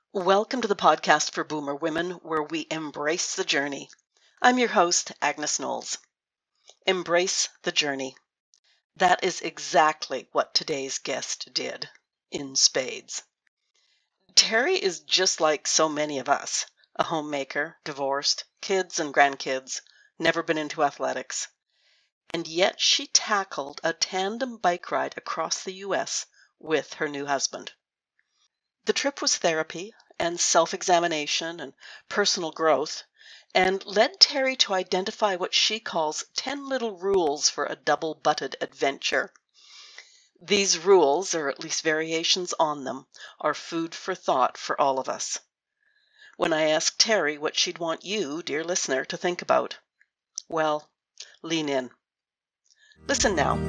Welcome to the podcast for Boomer Women, where we embrace the journey. I'm your host, Agnes Knowles. Embrace the journey. That is exactly what today's guest did, in spades. Terry is just like so many of us, a homemaker, divorced, kids and grandkids, never been into athletics. And yet she tackled a tandem bike ride across the U.S. with her new husband. The trip was therapy and self-examination and personal growth, and led Terry to identify what she calls 10 little rules for a double-butted adventure. These rules, or at least variations on them, are food for thought for all of us. When I asked Terry what she'd want you, dear listener, to think about, well, lean in. Listen now.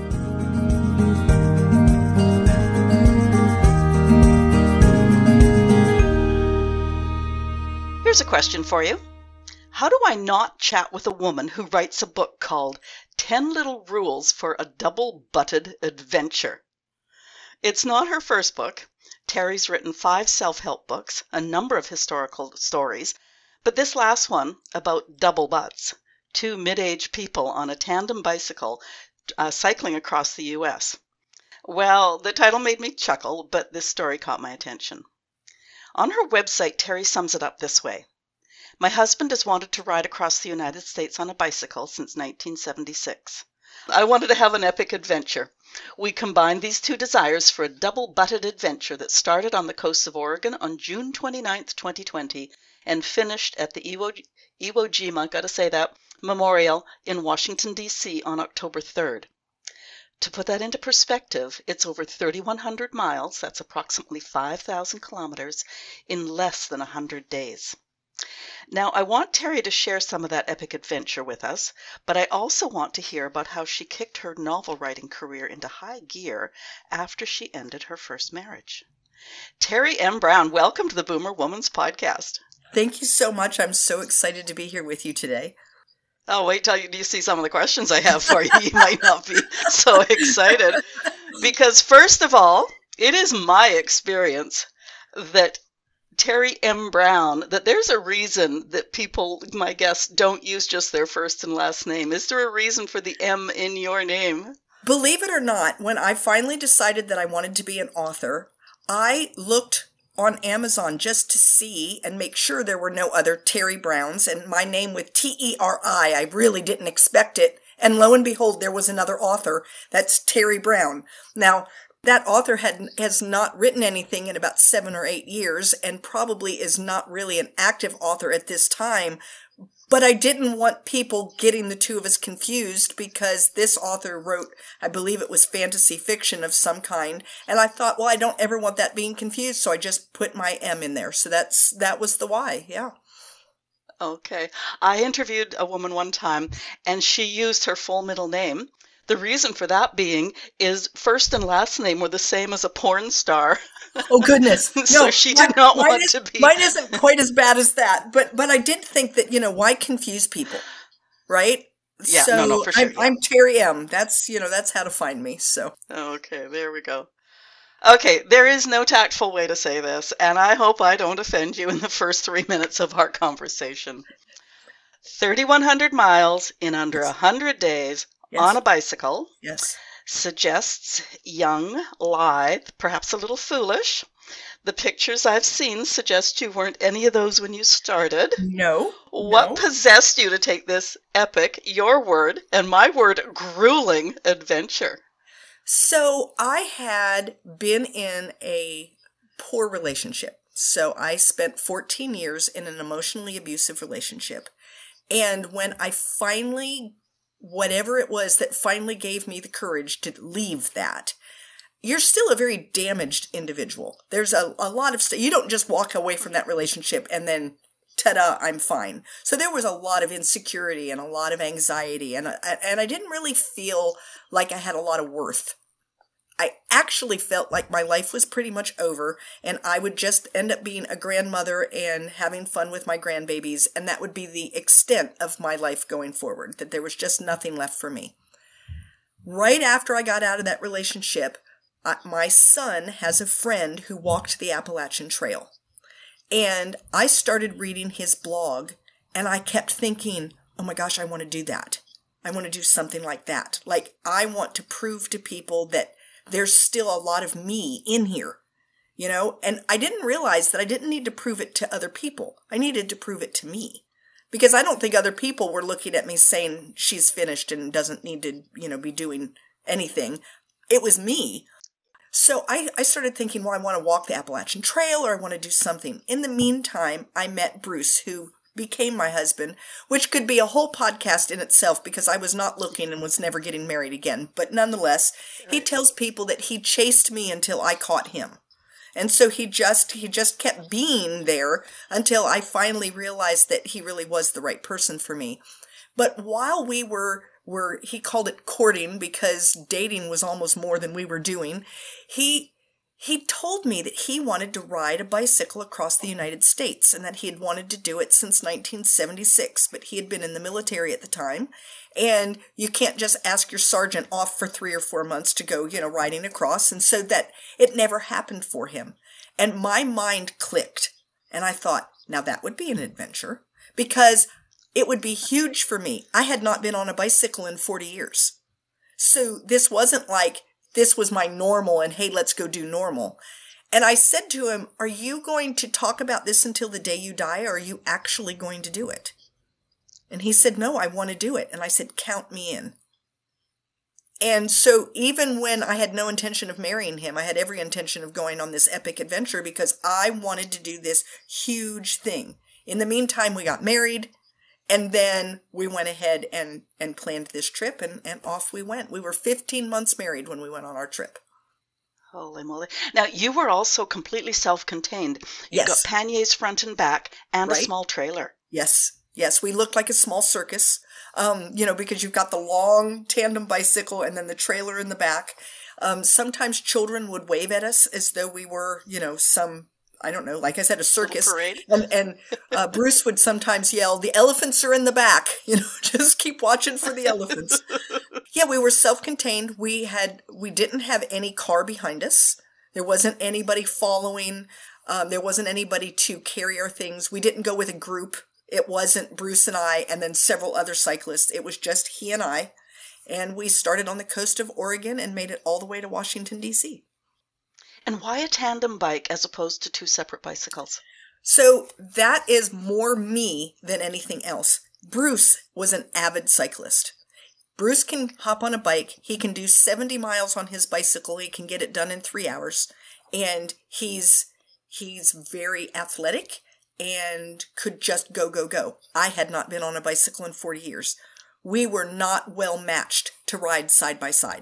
Here's a question for you. How do I not chat with a woman who writes a book called 10 Little Rules for a Double-Butted Adventure? It's not her first book. Terry's written 5 self-help books, a number of historical stories, but this last one about double butts, 2 mid-aged people on a tandem bicycle cycling across the U.S. Well, the title made me chuckle, but this story caught my attention. On her website, Terry sums it up this way. My husband has wanted to ride across the United States on a bicycle since 1976. I wanted to have an epic adventure. We combined these 2 desires for a double-butted adventure that started on the coast of Oregon on June 29, 2020, and finished at the Iwo Jima, gotta say that, Memorial in Washington, D.C. on October 3rd. To put that into perspective, it's over 3,100 miles, that's approximately 5,000 kilometers, in less than 100 days. Now, I want Terry to share some of that epic adventure with us, but I also want to hear about how she kicked her novel writing career into high gear after she ended her first marriage. Terry M. Brown, welcome to the Boomer Woman's podcast. Thank you so much. I'm so excited to be here with you today. Oh, wait till you see some of the questions I have for you. You might not be so excited. Because first of all, it is my experience that Terry M. Brown, that there's a reason that people, my guests, don't use just their first and last name. Is there a reason for the M in your name? Believe it or not, when I finally decided that I wanted to be an author, I looked on Amazon just to see and make sure there were no other Terry Browns, and my name with T-E-R-I, I really didn't expect it. And lo and behold, there was another author. That's Terry Brown. Now, that author has not written anything in about 7 or 8 years and probably is not really an active author at this time. But I didn't want people getting the 2 of us confused because this author wrote, I believe it was fantasy fiction of some kind. And I thought, well, I don't ever want that being confused. So I just put my M in there. So that was the why. Yeah. Okay. I interviewed a woman one time and she used her full middle name. The reason for that being is first and last name were the same as a porn star. Oh, goodness. So no, she did not want to be. Mine isn't quite as bad as that. But I did think that, why confuse people, right? Yeah, so no, for sure. I'm Terry M. That's how to find me. So. Okay, there we go. Okay, there is no tactful way to say this, and I hope I don't offend you in the first 3 minutes of our conversation. 3,100 miles in under 100 days. Yes. On a bicycle. Yes. Suggests young, lithe, perhaps a little foolish. The pictures I've seen suggest you weren't any of those when you started. No. What possessed you to take this epic, your word, and my word, grueling adventure? So I had been in a poor relationship. So I spent 14 years in an emotionally abusive relationship. And when I finally, whatever it was that finally gave me the courage to leave that, you're still a very damaged individual. There's a lot of stuff. You don't just walk away from that relationship and then, ta-da, I'm fine. So there was a lot of insecurity and a lot of anxiety, and I didn't really feel like I had a lot of worth. I actually felt like my life was pretty much over, and I would just end up being a grandmother and having fun with my grandbabies, and that would be the extent of my life going forward, that there was just nothing left for me. Right after I got out of that relationship, my son has a friend who walked the Appalachian Trail. And I started reading his blog, and I kept thinking, oh my gosh, I want to do that. I want to do something like that. Like, I want to prove to people that there's still a lot of me in here, And I didn't realize that I didn't need to prove it to other people. I needed to prove it to me. Because I don't think other people were looking at me saying she's finished and doesn't need to, be doing anything. It was me. So I started thinking, well, I want to walk the Appalachian Trail, or I want to do something. In the meantime, I met Bruce, who became my husband, which could be a whole podcast in itself because I was not looking and was never getting married again. But nonetheless, he tells people that he chased me until I caught him. And so he just kept being there until I finally realized that he really was the right person for me. But while we were he called it courting because dating was almost more than we were doing, he told me that he wanted to ride a bicycle across the United States and that he had wanted to do it since 1976, but he had been in the military at the time. And you can't just ask your sergeant off for 3 or 4 months to go, riding across. And so that it never happened for him. And my mind clicked. And I thought, now that would be an adventure because it would be huge for me. I had not been on a bicycle in 40 years. So this wasn't like this was my normal and hey, let's go do normal. And I said to him, are you going to talk about this until the day you die, or are you actually going to do it? And he said, no, I want to do it. And I said, count me in. And so even when I had no intention of marrying him, I had every intention of going on this epic adventure because I wanted to do this huge thing. In the meantime, we got married, and then we went ahead and planned this trip, and off we went. We were 15 months married when we went on our trip. Holy moly. Now, you were also completely self-contained. You've got Yes. panniers front and back and a Right. small trailer. Yes, we looked like a small circus, because you've got the long tandem bicycle and then the trailer in the back. Sometimes children would wave at us as though we were, some, I don't know, like I said, a circus. Parade. And Bruce would sometimes yell, the elephants are in the back, just keep watching for the elephants. Yeah, we were self-contained. We didn't have any car behind us. There wasn't anybody following. There wasn't anybody to carry our things. We didn't go with a group. It wasn't Bruce and I and then several other cyclists. It was just he and I. And we started on the coast of Oregon and made it all the way to Washington, D.C. And why a tandem bike as opposed to 2 separate bicycles? So that is more me than anything else. Bruce was an avid cyclist. Bruce can hop on a bike. He can do 70 miles on his bicycle. He can get it done in 3 hours. And he's very athletic and could just go. I had not been on a bicycle in 40 years. We were not well matched to ride side by side.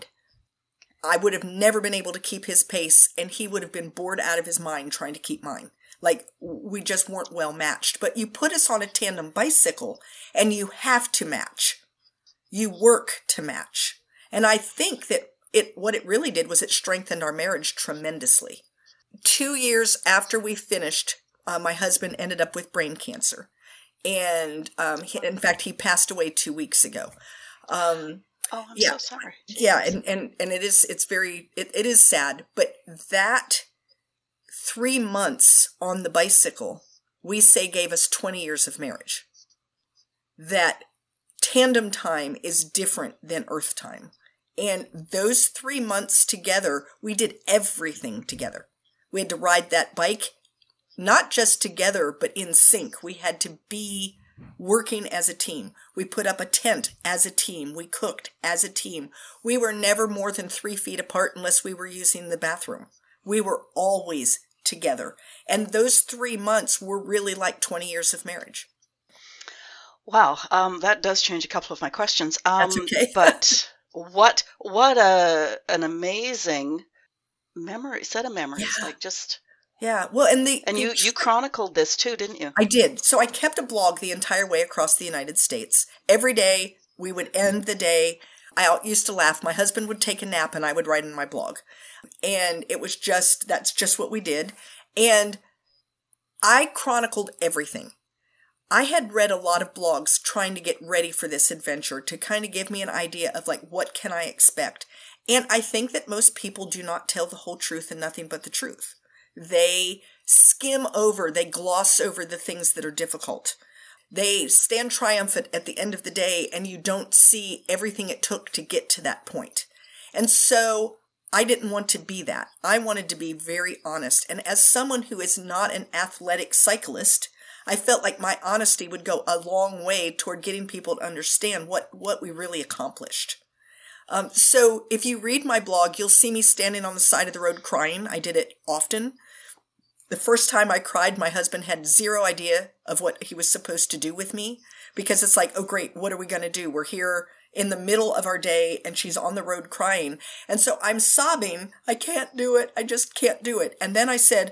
I would have never been able to keep his pace, and he would have been bored out of his mind trying to keep mine. Like, we just weren't well matched. But you put us on a tandem bicycle, and you have to match. You work to match. And I think that what it really did was it strengthened our marriage tremendously. 2 years after we finished, my husband ended up with brain cancer. And in fact, he passed away 2 weeks ago. I'm so sorry. Yeah, and it is sad. But that 3 months on the bicycle, we say gave us 20 years of marriage. That tandem time is different than earth time. And those 3 months together, we did everything together. We had to ride that bike, not just together, but in sync. We had to be working as a team. We put up a tent as a team. We cooked as a team. We were never more than 3 feet apart unless we were using the bathroom. We were always together. And those 3 months were really like 20 years of marriage. Wow, that does change a couple of my questions. That's okay. But what an amazing set of memories. Yeah. Like just Yeah. Well, and you chronicled this too, didn't you? I did. So I kept a blog the entire way across the United States. Every day we would end the day. I used to laugh. My husband would take a nap and I would write in my blog. And that's just what we did. And I chronicled everything. I had read a lot of blogs trying to get ready for this adventure to kind of give me an idea of like, what can I expect? And I think that most people do not tell the whole truth and nothing but the truth. They skim over, they gloss over the things that are difficult. They stand triumphant at the end of the day, and you don't see everything it took to get to that point. And so I didn't want to be that. I wanted to be very honest. And as someone who is not an athletic cyclist, I felt like my honesty would go a long way toward getting people to understand what we really accomplished. So if you read my blog, you'll see me standing on the side of the road crying. I did it often. The first time I cried, my husband had zero idea of what he was supposed to do with me, because it's like, oh great, what are we going to do? We're here in the middle of our day and she's on the road crying. And so I'm sobbing. I can't do it. I just can't do it. And then I said,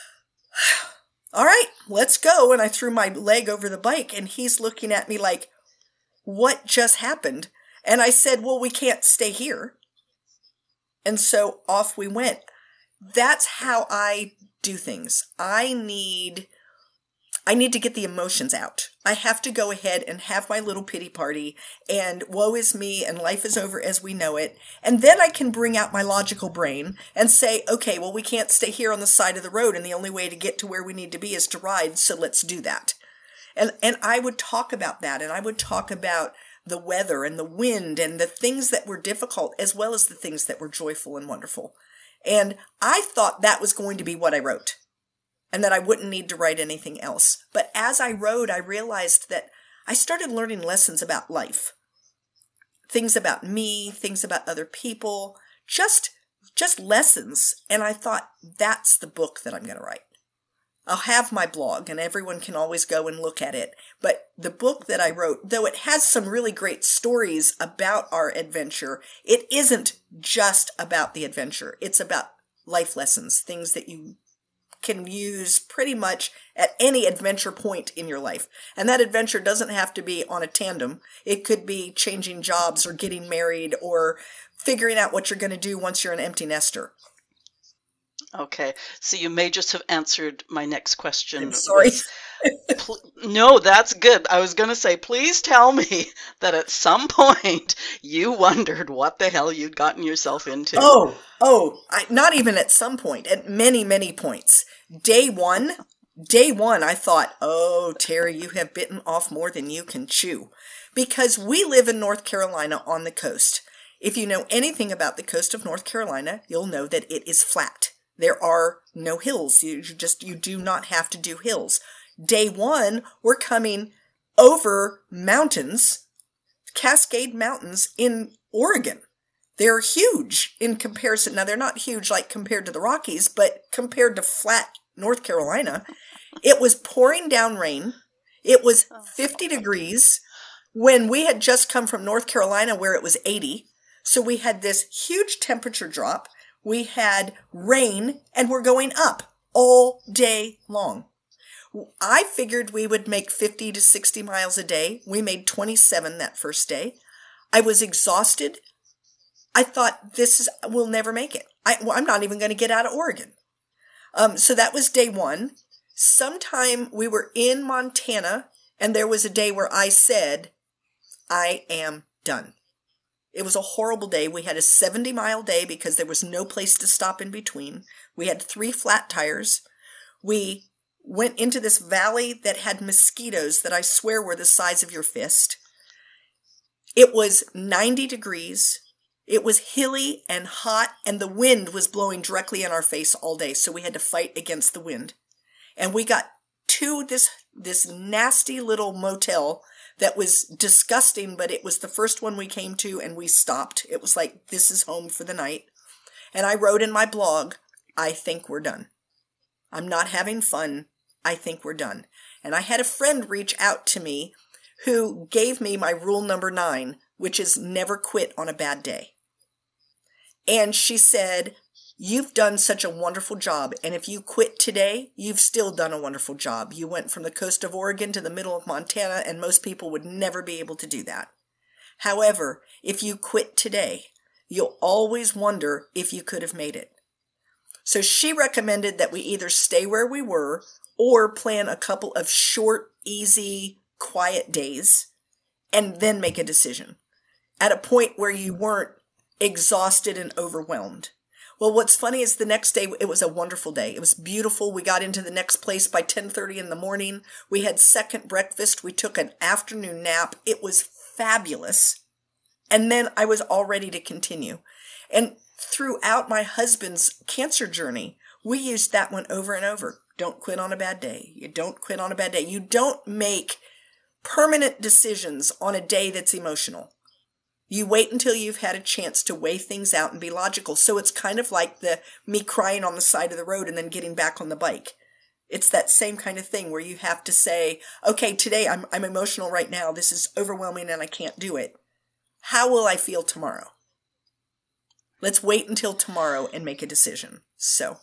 all right, let's go. And I threw my leg over the bike and he's looking at me like, what just happened? And I said, well, we can't stay here. And so off we went. That's how I do things. I need to get the emotions out. I have to go ahead and have my little pity party and woe is me and life is over as we know it. And then I can bring out my logical brain and say, okay, well, we can't stay here on the side of the road and the only way to get to where we need to be is to ride. So let's do that. And I would talk about that, and I would talk about the weather and the wind and the things that were difficult as well as the things that were joyful and wonderful. And I thought that was going to be what I wrote and that I wouldn't need to write anything else. But as I wrote, I realized that I started learning lessons about life, things about me, things about other people, just lessons. And I thought, that's the book that I'm going to write. I'll have my blog and everyone can always go and look at it. But the book that I wrote, though it has some really great stories about our adventure, it isn't just about the adventure. It's about life lessons, things that you can use pretty much at any adventure point in your life. And that adventure doesn't have to be on a tandem. It could be changing jobs or getting married or figuring out what you're going to do once you're an empty nester. Okay, so you may just have answered my next question. I'm sorry. No, that's good. I was going to say, please tell me that at some point you wondered what the hell you'd gotten yourself into. Not even at some point, at many, many points. Day one, I thought, oh, Terry, you have bitten off more than you can chew. Because we live in North Carolina on the coast. If you know anything about the coast of North Carolina, you'll know that it is flat. There are no hills. You do not have to do hills. Day one, we're coming over mountains, Cascade Mountains in Oregon. They're huge in comparison. Now, they're not huge like compared to the Rockies, but compared to flat North Carolina, it was pouring down rain. It was 50 degrees when we had just come from North Carolina where it was 80. So we had this huge temperature drop. We had rain, and we're going up all day long. I figured we would make 50 to 60 miles a day. We made 27 that first day. I was exhausted. I thought, we'll never make it. I'm not even going to get out of Oregon. So that was day one. Sometime we were in Montana, and there was a day where I said, I am done. It was a horrible day. We had a 70-mile day because there was no place to stop in between. We had 3 flat tires. We went into this valley that had mosquitoes that I swear were the size of your fist. It was 90 degrees. It was hilly and hot, and the wind was blowing directly in our face all day, so we had to fight against the wind. And we got to this nasty little motel that was disgusting, but it was the first one we came to, and we stopped. It was like, this is home for the night. And I wrote in my blog, I think we're done. I'm not having fun. I think we're done. And I had a friend reach out to me who gave me my rule number 9, which is never quit on a bad day. And she said, you've done such a wonderful job, and if you quit today, you've still done a wonderful job. You went from the coast of Oregon to the middle of Montana, and most people would never be able to do that. However, if you quit today, you'll always wonder if you could have made it. So she recommended that we either stay where we were or plan a couple of short, easy, quiet days and then make a decision at a point where you weren't exhausted and overwhelmed. Well, what's funny is the next day, it was a wonderful day. It was beautiful. We got into the next place by 10:30 in the morning. We had second breakfast. We took an afternoon nap. It was fabulous. And then I was all ready to continue. And throughout my husband's cancer journey, we used that one over and over. Don't quit on a bad day. You don't quit on a bad day. You don't make permanent decisions on a day that's emotional. You wait until you've had a chance to weigh things out and be logical. So it's kind of like me crying on the side of the road and then getting back on the bike. It's that same kind of thing where you have to say, okay, today I'm emotional right now. This is overwhelming and I can't do it. How will I feel tomorrow? Let's wait until tomorrow and make a decision. So.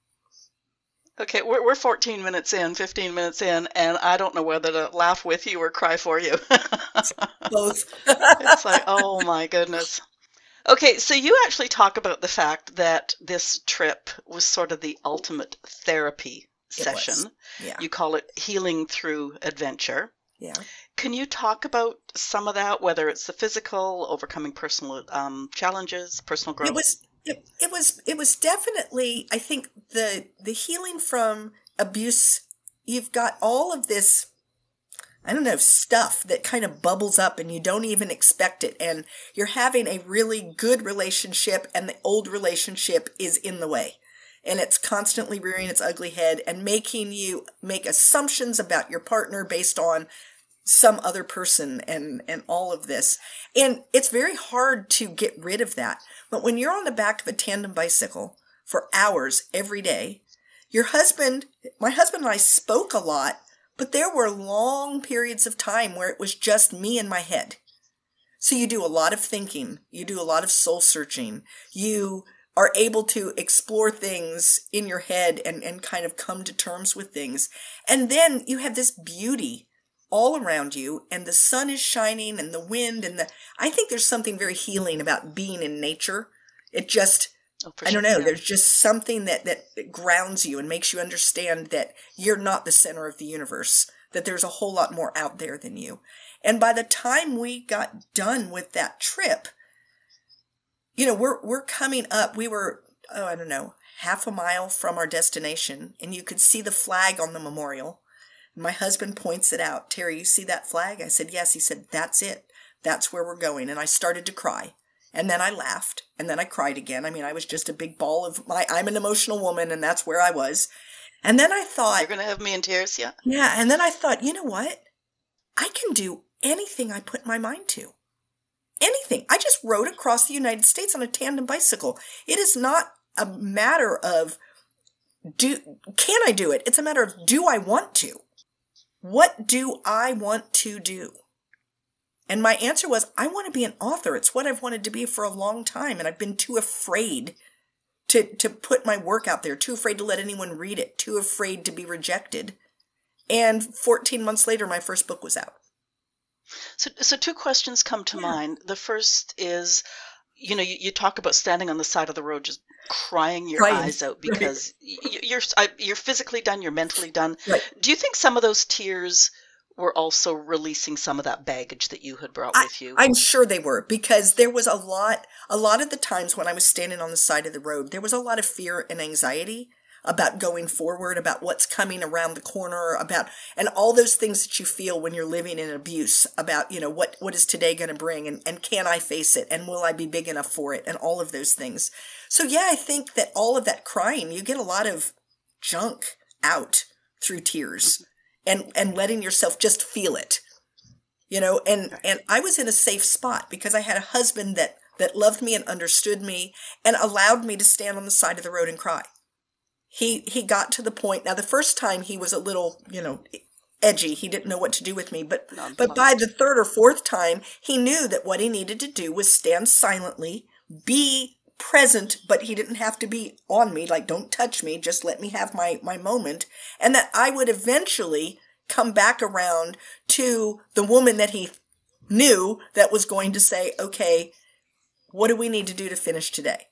Okay, we're 14 minutes in, 15 minutes in, and I don't know whether to laugh with you or cry for you. Both. It's like, oh my goodness. Okay, so you actually talk about the fact that this trip was sort of the ultimate therapy session. Yeah. You call it healing through adventure. Yeah. Can you talk about some of that, whether it's the physical, overcoming personal challenges, personal growth? It was definitely, I think, the healing from abuse. You've got all of this, I don't know, stuff that kind of bubbles up and you don't even expect it. And you're having a really good relationship and the old relationship is in the way. And it's constantly rearing its ugly head and making you make assumptions about your partner based on some other person and all of this. And it's very hard to get rid of that. But when you're on the back of a tandem bicycle for hours every day, my husband and I spoke a lot, but there were long periods of time where it was just me in my head. So you do a lot of thinking. You do a lot of soul searching. You are able to explore things in your head and kind of come to terms with things. And then you have this beauty all around you, and the sun is shining and the wind I think there's something very healing about being in nature. It just, I don't know, there's just something that grounds you and makes you understand that you're not the center of the universe, that there's a whole lot more out there than you. And by the time we got done with that trip, you know, we're coming up, we were, I don't know, half a mile from our destination, and you could see the flag on the memorial. My husband points it out. Terry, you see that flag? I said, yes. He said, that's it. That's where we're going. And I started to cry. And then I laughed. And then I cried again. I mean, I was just a big ball of I'm an emotional woman, and that's where I was. And then I thought, you're going to have me in tears, yeah? Yeah. And then I thought, you know what? I can do anything I put my mind to. Anything. I just rode across the United States on a tandem bicycle. It is not a matter of can I do it? It's a matter of do I want to? What do I want to do? And my answer was, I want to be an author. It's what I've wanted to be for a long time. And I've been too afraid to put my work out there, too afraid to let anyone read it, too afraid to be rejected. And 14 months later, my first book was out. So two questions come to mind. The first is, you know, you talk about standing on the side of the road, just crying your eyes out because you're physically done, you're mentally done. Right. Do you think some of those tears were also releasing some of that baggage that you had brought with you? I'm sure they were, because there was a lot of the times when I was standing on the side of the road, there was a lot of fear and anxiety about going forward, about what's coming around the corner, and all those things that you feel when you're living in abuse, about, you know, what is today going to bring, and can I face it, and will I be big enough for it, and all of those things. So yeah, I think that all of that crying, you get a lot of junk out through tears and letting yourself just feel it, you know, and I was in a safe spot because I had a husband that loved me and understood me and allowed me to stand on the side of the road and cry. He got to the point. Now, the first time he was a little, you know, edgy. He didn't know what to do with me. But by the third or fourth time, he knew that what he needed to do was stand silently, be present, but he didn't have to be on me. Like, don't touch me. Just let me have my moment. And that I would eventually come back around to the woman that he knew that was going to say, okay, what do we need to do to finish today?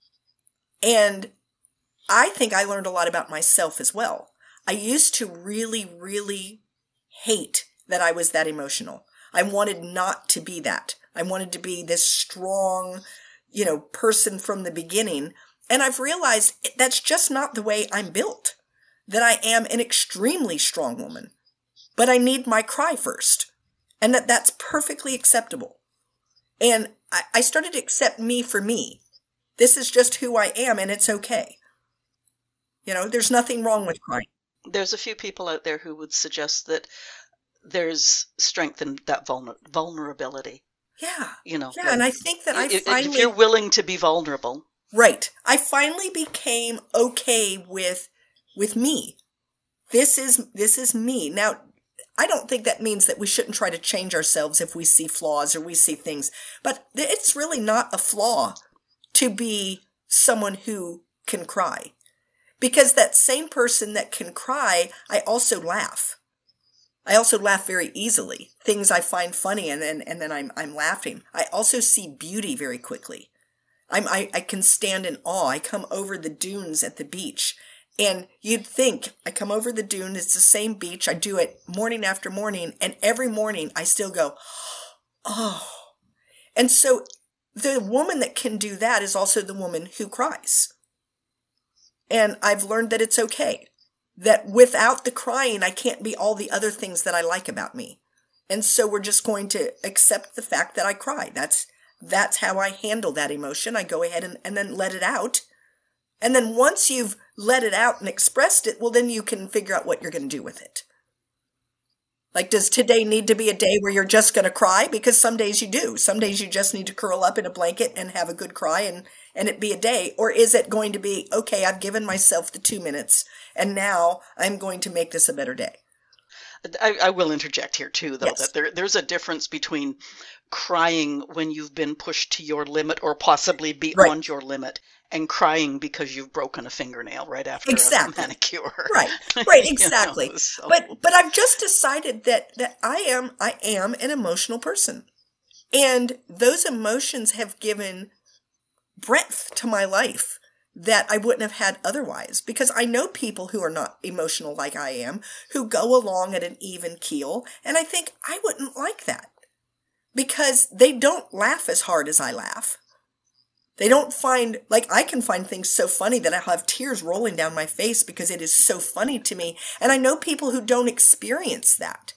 And I think I learned a lot about myself as well. I used to really, really hate that I was that emotional. I wanted not to be that. I wanted to be this strong, you know, person from the beginning. And I've realized that's just not the way I'm built, that I am an extremely strong woman, but I need my cry first, and that's perfectly acceptable. And I started to accept me for me. This is just who I am, and it's okay. There's nothing wrong with crying. There's a few people out there who would suggest that there's strength in that vulnerability. Yeah. Yeah, like, and I think that if you're willing to be vulnerable. Right. I finally became okay with me. This is me. Now, I don't think that means that we shouldn't try to change ourselves if we see flaws or we see things, but it's really not a flaw to be someone who can cry. Because that same person that can cry, I also laugh. I also laugh very easily. Things I find funny and then I'm laughing. I also see beauty very quickly. I can stand in awe. I come over the dunes at the beach, and you'd think I come over the dune. It's the same beach. I do it morning after morning, and every morning I still go, oh. And so the woman that can do that is also the woman who cries. And I've learned that it's okay. That without the crying, I can't be all the other things that I like about me. And so we're just going to accept the fact that I cry. That's how I handle that emotion. I go ahead and then let it out. And then once you've let it out and expressed it, well, then you can figure out what you're going to do with it. Like, does today need to be a day where you're just going to cry? Because some days you do. Some days you just need to curl up in a blanket and have a good cry and it be a day. Or is it going to be, okay, I've given myself the 2 minutes and now I'm going to make this a better day? I will interject here too, though, Yes. that there's a difference between crying when you've been pushed to your limit or possibly beyond your limit, and crying because you've broken a fingernail right after a manicure. Right, exactly. So. But I've just decided that I am an emotional person. And those emotions have given breadth to my life that I wouldn't have had otherwise. Because I know people who are not emotional like I am, who go along at an even keel, and I think I wouldn't like that. Because they don't laugh as hard as I laugh. They don't find, like, I can find things so funny that I have tears rolling down my face because it is so funny to me. And I know people who don't experience that.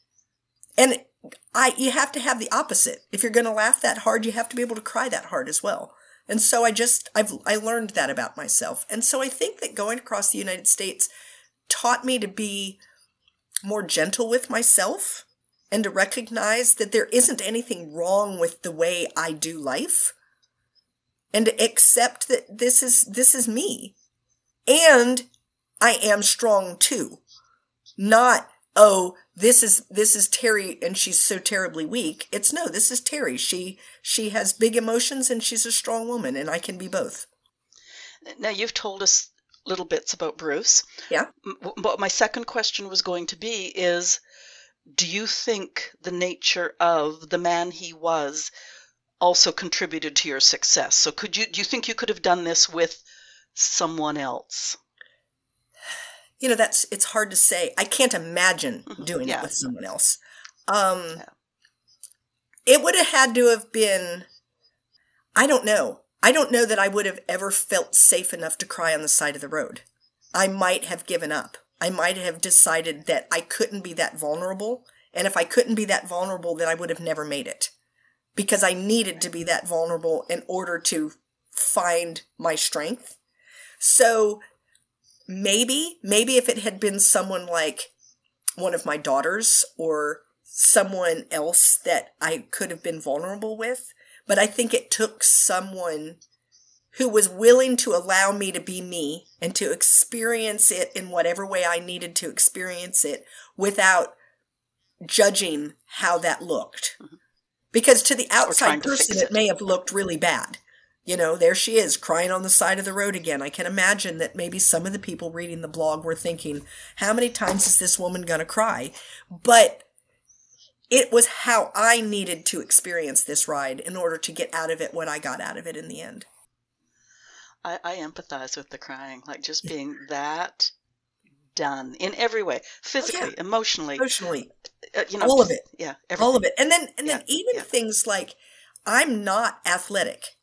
And you have to have the opposite. If you're going to laugh that hard, you have to be able to cry that hard as well. And so I learned that about myself. And so I think that going across the United States taught me to be more gentle with myself and to recognize that there isn't anything wrong with the way I do life, and to accept that this is me. And I am strong too. Not, oh, this is Terry and she's so terribly weak. It's no, this is Terry. She has big emotions and she's a strong woman, and I can be both. Now, you've told us little bits about Bruce. Yeah. What my second question was going to be is, do you think the nature of the man he was also contributed to your success? So do you think you could have done this with someone else? It's hard to say. I can't imagine doing it with someone else. It would have had to have been, I don't know. I don't know that I would have ever felt safe enough to cry on the side of the road. I might have given up. I might have decided that I couldn't be that vulnerable. And if I couldn't be that vulnerable, then I would have never made it. Because I needed to be that vulnerable in order to find my strength. So maybe if it had been someone like one of my daughters or someone else that I could have been vulnerable with, but I think it took someone who was willing to allow me to be me and to experience it in whatever way I needed to experience it without judging how that looked. Because to the outside person, it may have looked really bad. There she is crying on the side of the road again. I can imagine that maybe some of the people reading the blog were thinking, how many times is this woman going to cry? But it was how I needed to experience this ride in order to get out of it what I got out of it in the end. I empathize with the crying, like just being that done in every way, physically, emotionally, all of it. Yeah. Everything. All of it. And then even things like, I'm not athletic.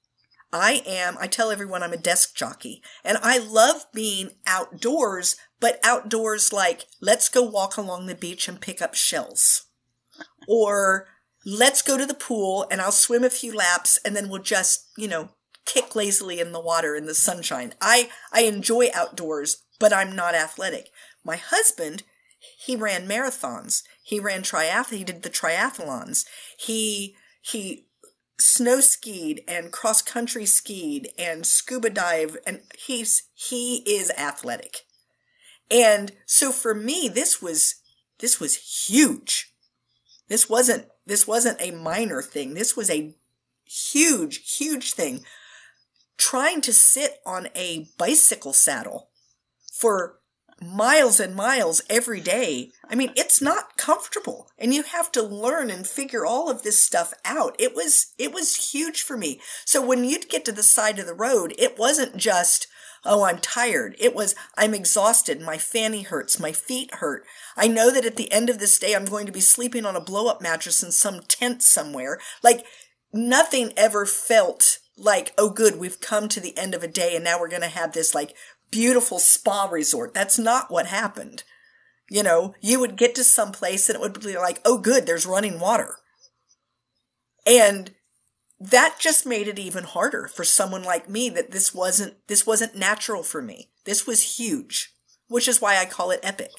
I tell everyone I'm a desk jockey, and I love being outdoors, but outdoors like, let's go walk along the beach and pick up shells. Or let's go to the pool and I'll swim a few laps and then we'll just, kick lazily in the water in the sunshine. I enjoy outdoors, but I'm not athletic. My husband, he ran marathons. He ran he did the triathlons. He snow skied and cross country skied and scuba dive, and he is athletic. And so for me, this was huge. This wasn't a minor thing. This was a huge, huge thing. Trying to sit on a bicycle saddle for miles and miles every day. I mean, it's not comfortable, and you have to learn and figure all of this stuff out. It was huge for me. So when you'd get to the side of the road, it wasn't just, oh, I'm tired. It was, I'm exhausted. My fanny hurts. My feet hurt. I know that at the end of this day, I'm going to be sleeping on a blow-up mattress in some tent somewhere. Like, nothing ever felt like, oh, good, we've come to the end of a day and now we're going to have this like beautiful spa resort. That's not what happened. You would get to some place and it would be like, oh, good, there's running water. And that just made it even harder for someone like me, that this wasn't natural for me. This was huge, which is why I call it epic.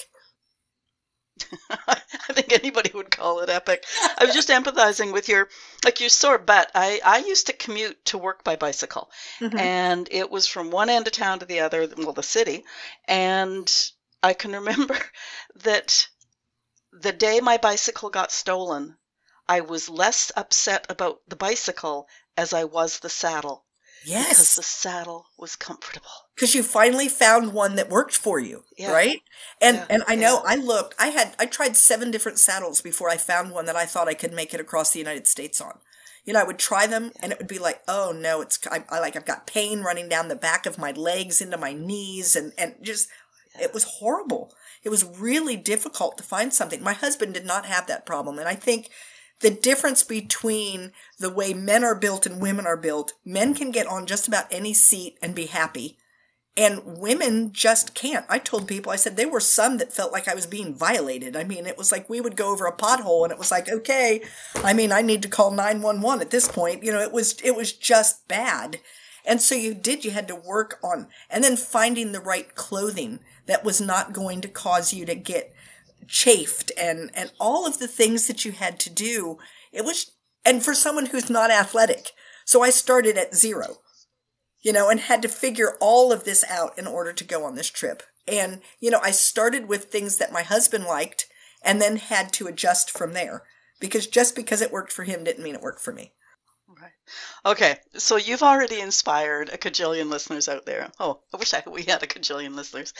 I think anybody would call it epic. I was just empathizing with your sore butt. I used to commute to work by bicycle, and it was from one end of town to the other, well, the city. And I can remember that the day my bicycle got stolen, I was less upset about the bicycle as I was the saddle. Yes. Because the saddle was comfortable. Because you finally found one that worked for you, right? And I know I tried 7 different saddles before I found one that I thought I could make it across the United States on. I would try them and it would be like, oh no, I've got pain running down the back of my legs into my knees and just, it was horrible. It was really difficult to find something. My husband did not have that problem. And I think the difference between the way men are built and women are built, men can get on just about any seat and be happy. And women just can't. I told people, I said, there were some that felt like I was being violated. I mean, it was like we would go over a pothole and it was like, okay, I mean, I need to call 911 at this point. It was just bad. And so you had to work on, and then finding the right clothing that was not going to cause you to get chafed and all of the things that you had to do. And for someone who's not athletic. So I started at 0, and had to figure all of this out in order to go on this trip. And, I started with things that my husband liked and then had to adjust from there, because just because it worked for him didn't mean it worked for me. Right. Okay. So you've already inspired a cajillion listeners out there. Oh, I wish we had a cajillion listeners.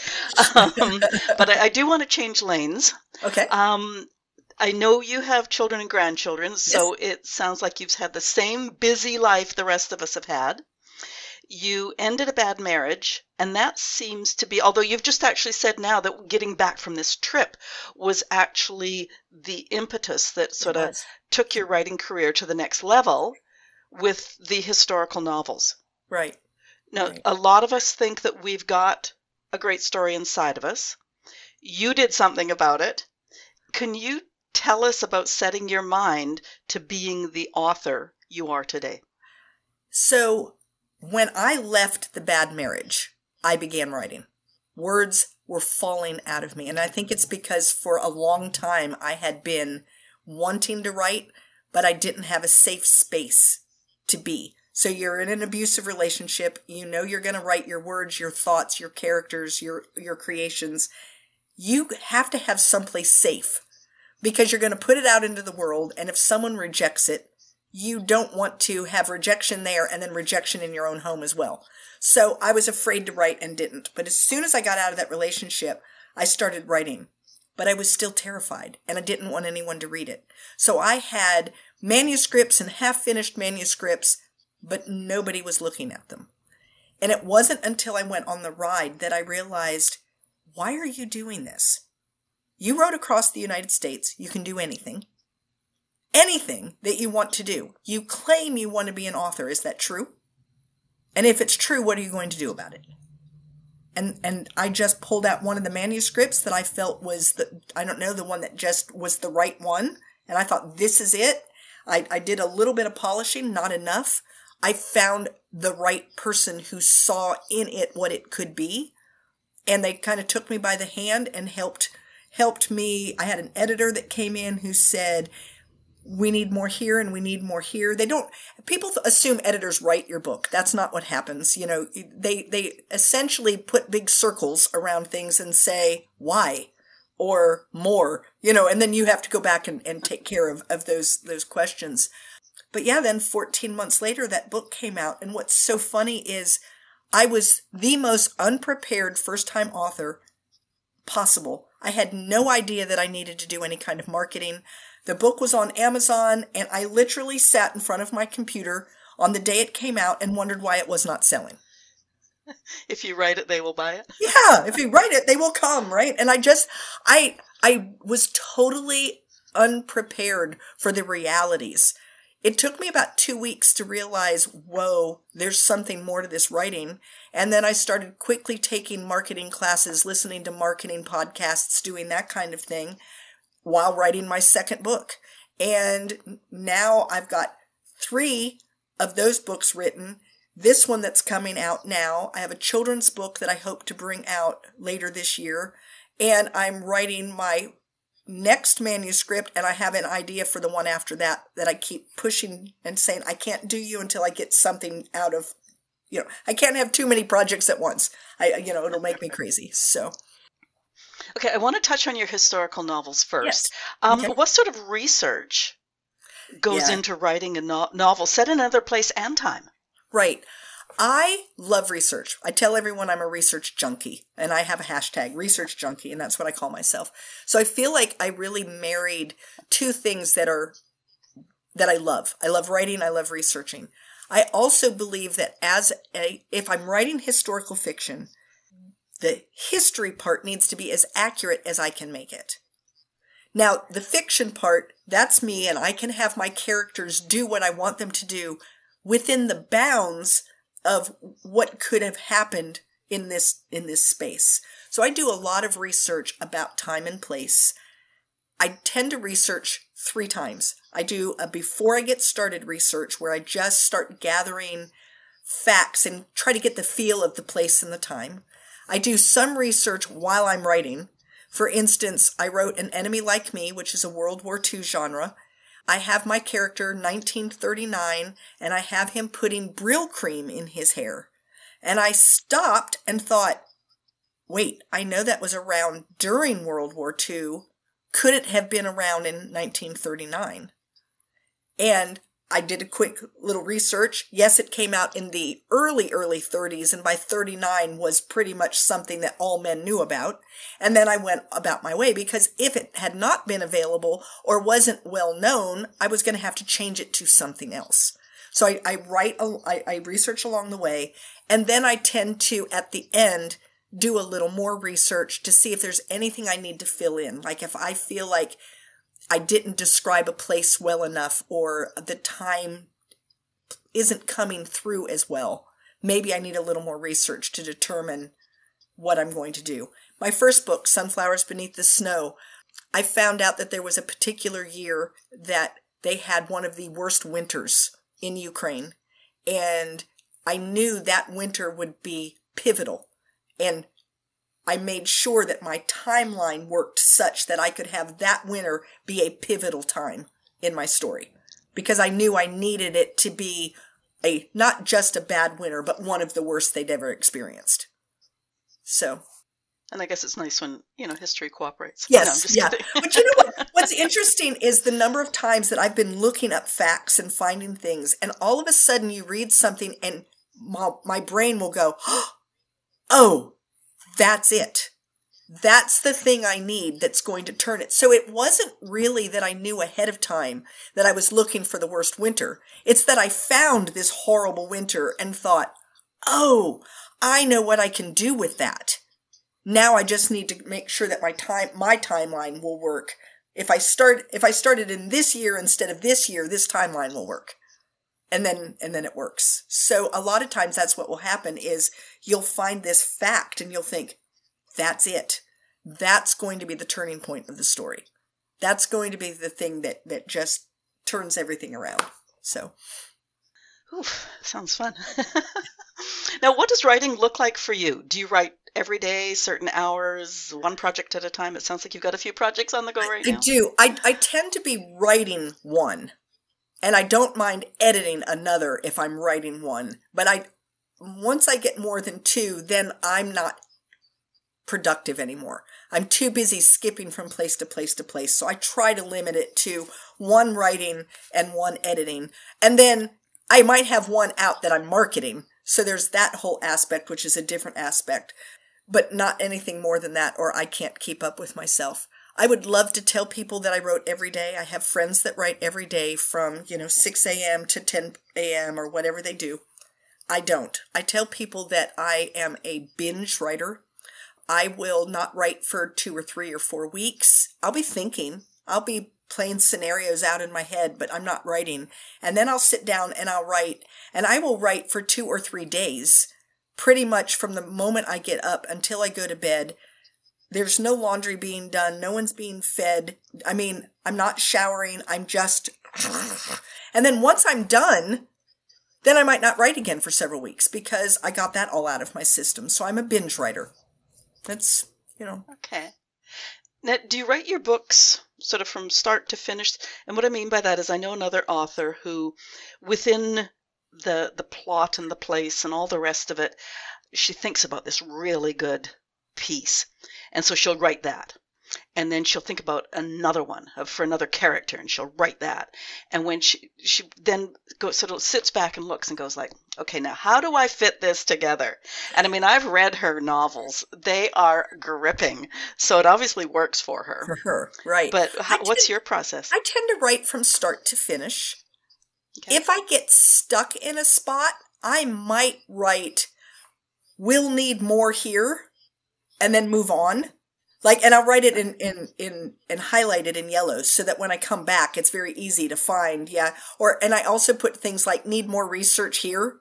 But I do want to change lanes. Okay. I know you have children and grandchildren, so It sounds like you've had the same busy life the rest of us have had. You ended a bad marriage, and that seems to be, although you've just actually said now that getting back from this trip was actually the impetus that sort of took your writing career to the next level with the historical novels. Right. Now, A lot of us think that we've got a great story inside of us. You did something about it. Can you tell us about setting your mind to being the author you are today? So when I left the bad marriage, I began writing. Words were falling out of me. And I think it's because for a long time I had been wanting to write, but I didn't have a safe space to be. So you're in an abusive relationship. You're going to write your words, your thoughts, your characters, your creations. You have to have someplace safe, because you're going to put it out into the world. And if someone rejects it, you don't want to have rejection there and then rejection in your own home as well. So I was afraid to write and didn't. But as soon as I got out of that relationship, I started writing. But I was still terrified and I didn't want anyone to read it. So I had manuscripts and half-finished manuscripts, but nobody was looking at them. And it wasn't until I went on the ride that I realized, why are you doing this? You wrote across the United States. You can do anything. Anything that you want to do. You claim you want to be an author. Is that true? And if it's true, what are you going to do about it? And I just pulled out one of the manuscripts that I felt was the one that just was the right one. And I thought, this is it. I did a little bit of polishing, not enough. I found the right person who saw in it what it could be. And they kind of took me by the hand and helped me. I had an editor that came in who said, we need more here and we need more here. People assume editors write your book. That's not what happens. They essentially put big circles around things and say, why? Or more, and then you have to go back and take care of those questions. But yeah, then 14 months later, that book came out. And what's so funny is I was the most unprepared first-time author possible. I had no idea that I needed to do any kind of marketing. The book was on Amazon, and I literally sat in front of my computer on the day it came out and wondered why it was not selling. If you write it, they will buy it. Yeah, if you write it, they will come, right? And I was totally unprepared for the realities. It took me about 2 weeks to realize, whoa, there's something more to this writing. And then I started quickly taking marketing classes, listening to marketing podcasts, doing that kind of thing while writing my second book. And now I've got 3 of those books written. This one that's coming out now. I have a children's book that I hope to bring out later this year. And I'm writing my next manuscript, and I have an idea for the one after that I keep pushing and saying, I can't do you until I get something out of, I can't have too many projects at once. It'll make me crazy. So. Okay, I want to touch on your historical novels first. Yes. Okay. What sort of research goes into writing a novel set in another place and time? Right. I love research. I tell everyone I'm a research junkie, and I have a hashtag, research junkie, and that's what I call myself. So I feel like I really married 2 things that I love. I love writing. I love researching. I also believe that if I'm writing historical fiction, the history part needs to be as accurate as I can make it. Now, the fiction part, that's me, and I can have my characters do what I want them to do within the bounds of what could have happened in this space. So I do a lot of research about time and place. I tend to research 3 times. I do a before I get started research where I just start gathering facts and try to get the feel of the place and the time. I do some research while I'm writing. For instance, I wrote An Enemy Like Me, which is a World War II genre. I have my character 1939, and I have him putting Brill cream in his hair. And I stopped and thought, wait, I know that was around during World War II. Could it have been around in 1939? And I did a quick little research. Yes, it came out in the early 30s, and by 39 was pretty much something that all men knew about. And then I went about my way, because if it had not been available or wasn't well known, I was going to have to change it to something else. So I research along the way, and then I tend to, at the end, do a little more research to see if there's anything I need to fill in. Like if I feel like I didn't describe a place well enough, or the time isn't coming through as well, maybe I need a little more research to determine what I'm going to do. My first book, Sunflowers Beneath the Snow, I found out that there was a particular year that they had one of the worst winters in Ukraine, and I knew that winter would be pivotal, and I made sure that my timeline worked such that I could have that winter be a pivotal time in my story, because I knew I needed it to be not just a bad winter, but one of the worst they'd ever experienced. So. And I guess it's nice when, history cooperates. Yes, no, But you know what? What's interesting is the number of times that I've been looking up facts and finding things, and all of a sudden you read something and my brain will go, oh, that's it. That's the thing I need that's going to turn it. So it wasn't really that I knew ahead of time that I was looking for the worst winter. It's that I found this horrible winter and thought, oh, I know what I can do with that. Now I just need to make sure that my timeline will work. If I started in this year instead of this year, this timeline will work. and then it works. So a lot of times that's what will happen is you'll find this fact and you'll think, that's it. That's going to be the turning point of the story. That's going to be the thing that just turns everything around. So. Oof, sounds fun. Now, what does writing look like for you? Do you write every day, certain hours, one project at a time? It sounds like you've got a few projects on the go right now. I do. I tend to be writing one, and I don't mind editing another if I'm writing one. But once I get more than two, then I'm not productive anymore. I'm too busy skipping from place to place to place. So I try to limit it to one writing and one editing. And then I might have one out that I'm marketing. So there's that whole aspect, which is a different aspect, but not anything more than that, or I can't keep up with myself. I would love to tell people that I wrote every day. I have friends that write every day from, 6 a.m. to 10 a.m. or whatever they do. I don't. I tell people that I am a binge writer. I will not write for 2 or 3 or 4 weeks. I'll be thinking. I'll be playing scenarios out in my head, but I'm not writing. And then I'll sit down and I'll write. And I will write for 2 or 3 days, pretty much from the moment I get up until I go to bed. There's no laundry being done. No one's being fed. I mean, I'm not showering. I'm just... And then once I'm done, then I might not write again for several weeks because I got that all out of my system. So I'm a binge writer. That's, Okay. Now, do you write your books sort of from start to finish? And what I mean by that is I know another author who, within the plot and the place and all the rest of it, she thinks about this really good piece. And so she'll write that. And then she'll think about another one for another character, and she'll write that. And when she then goes, sort of sits back and looks and goes like, okay, now how do I fit this together? And I mean, I've read her novels. They are gripping. So it obviously works for her. For her, right. But what's your process? I tend to write from start to finish. Okay. If I get stuck in a spot, I might write, we'll need more here, and then move on. And I'll write it and highlight it in yellow so that when I come back, it's very easy to find. Yeah. And I also put things like need more research here,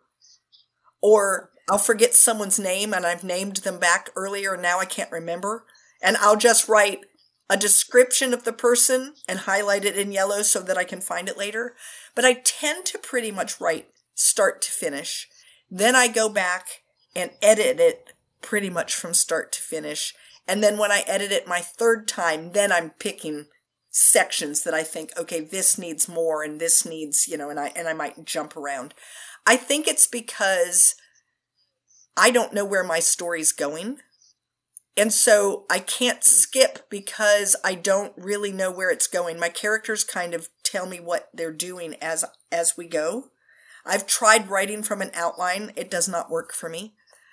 or I'll forget someone's name and I've named them back earlier and now I can't remember. And I'll just write a description of the person and highlight it in yellow so that I can find it later. But I tend to pretty much write start to finish. Then I go back and edit it pretty much from start to finish. And then when I edit it my third time, then I'm picking sections that I think, okay, this needs more and this needs, and I might jump around. I think it's because I don't know where my story's going. And so I can't skip because I don't really know where it's going. My characters kind of tell me what they're doing as we go. I've tried writing from an outline. It does not work for me.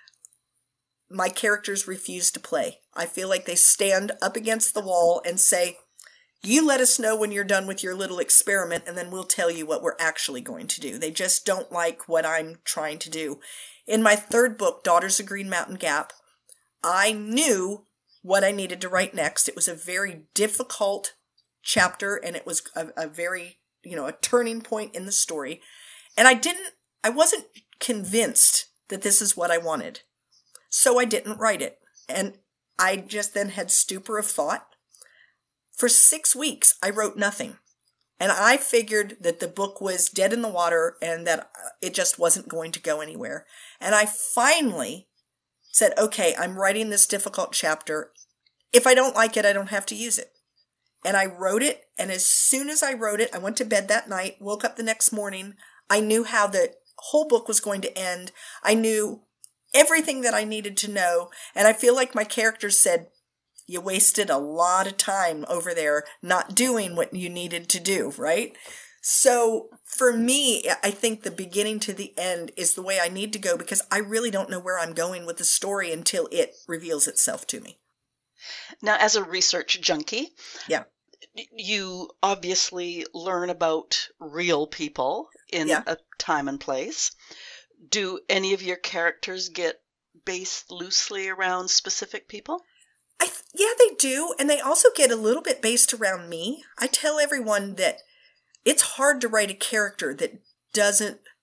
My characters refuse to play. I feel like they stand up against the wall and say, you let us know when you're done with your little experiment and then we'll tell you what we're actually going to do. They just don't like what I'm trying to do. In my third book, Daughters of Green Mountain Gap, I knew what I needed to write next. It was a very difficult chapter and it was a very, a turning point in the story. And I wasn't convinced that this is what I wanted. So I didn't write it. And I just then had stupor of thought. For 6 weeks, I wrote nothing. And I figured that the book was dead in the water and that it just wasn't going to go anywhere. And I finally said, okay, I'm writing this difficult chapter. If I don't like it, I don't have to use it. And I wrote it. And as soon as I wrote it, I went to bed that night, woke up the next morning. I knew how the whole book was going to end. I knew everything that I needed to know. And I feel like my character said, you wasted a lot of time over there not doing what you needed to do, right? So for me, I think the beginning to the end is the way I need to go because I really don't know where I'm going with the story until it reveals itself to me. Now, as a research junkie, yeah, you obviously learn about real people in a time and place. Do any of your characters get based loosely around specific people? Yeah, they do. And they also get a little bit based around me. I tell everyone that it's hard to write a character that doesn't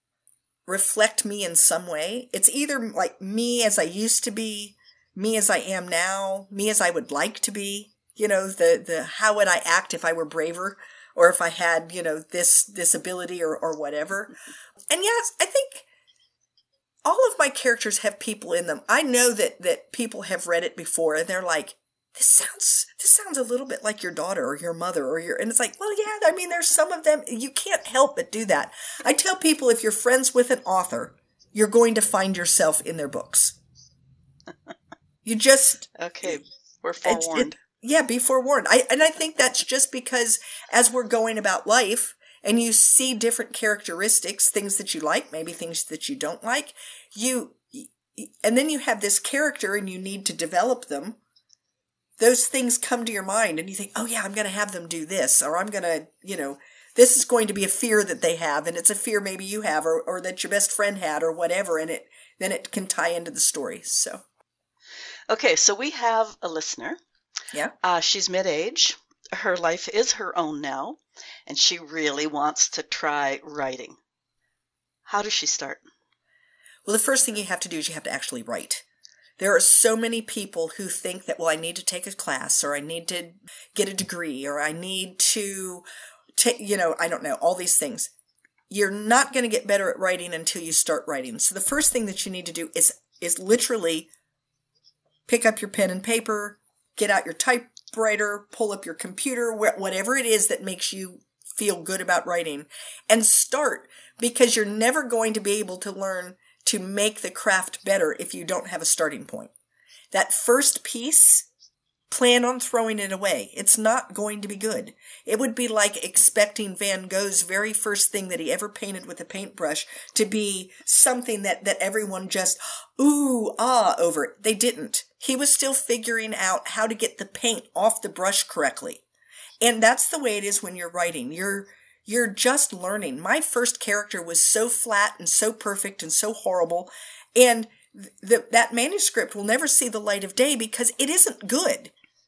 reflect me in some way. It's either like me as I used to be, me as I am now, me as I would like to be. You know, the how would I act if I were braver, or if I had, you know, this ability or whatever. And yes, I think all of my characters have people in them. I know that people have read it before and they're like, this sounds a little bit like your daughter or your mother or and it's like, well, yeah, I mean, there's some of them, you can't help but do that. I tell people, if you're friends with an author, you're going to find yourself in their books. You just... Okay, we're forewarned. Yeah, be forewarned. I think that's just because as we're going about life and you see different characteristics, things that you like, maybe things that you don't like, and then you have this character and you need to develop them. Those things come to your mind and you think, oh yeah, I'm going to have them do this, or I'm going to, you know, this is going to be a fear that they have, and it's a fear maybe you have, or that your best friend had, or whatever, and then it can tie into the story. So. Okay, so we have a listener. Yeah. She's mid-age. Her life is her own now, and she really wants to try writing. How does she start? Well, the first thing you have to do is you have to actually write. There are so many people who think that, well, I need to take a class, or I need to get a degree, or I need to take, you know, I don't know, all these things. You're not going to get better at writing until you start writing. So the first thing that you need to do is literally pick up your pen and paper, get out your typewriter, pull up your computer, whatever it is that makes you feel good about writing, and start, because you're never going to be able to learn to make the craft better if you don't have a starting point. That first piece, plan on throwing it away. It's not going to be good. It would be like expecting Van Gogh's very first thing that he ever painted with a paintbrush to be something that everyone just, ooh, ah, over. They didn't. He was still figuring out how to get the paint off the brush correctly. And that's the way it is when you're writing. You're just learning. My first character was so flat and so perfect and so horrible. And that manuscript will never see the light of day because it isn't good.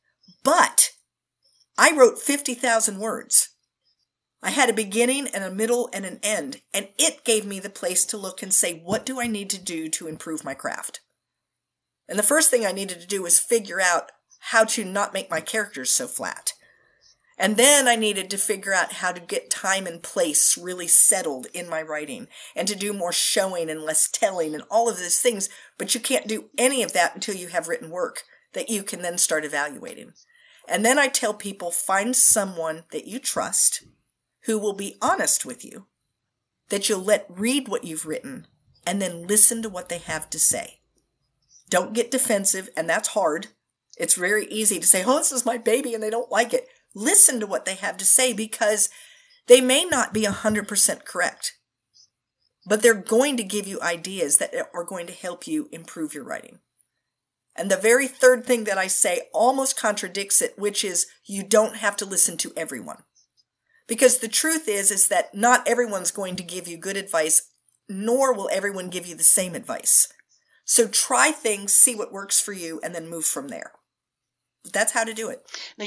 But I wrote 50,000 words. I had a beginning and a middle and an end, and it gave me the place to look and say, what do I need to do to improve my craft? And the first thing I needed to do was figure out how to not make my characters so flat. And then I needed to figure out how to get time and place really settled in my writing, and to do more showing and less telling and all of those things. But you can't do any of that until you have written work that you can then start evaluating. And then I tell people, find someone that you trust who will be honest with you, that you'll let read what you've written, and then listen to what they have to say. Don't get defensive, and that's hard. It's very easy to say, oh, this is my baby, and they don't like it. Listen to what they have to say, because they may not be 100% correct, but they're going to give you ideas that are going to help you improve your writing. And the very third thing that I say almost contradicts it, which is you don't have to listen to everyone. Because the truth is that not everyone's going to give you good advice, nor will everyone give you the same advice. So try things, see what works for you, and then move from there. That's how to do it. Now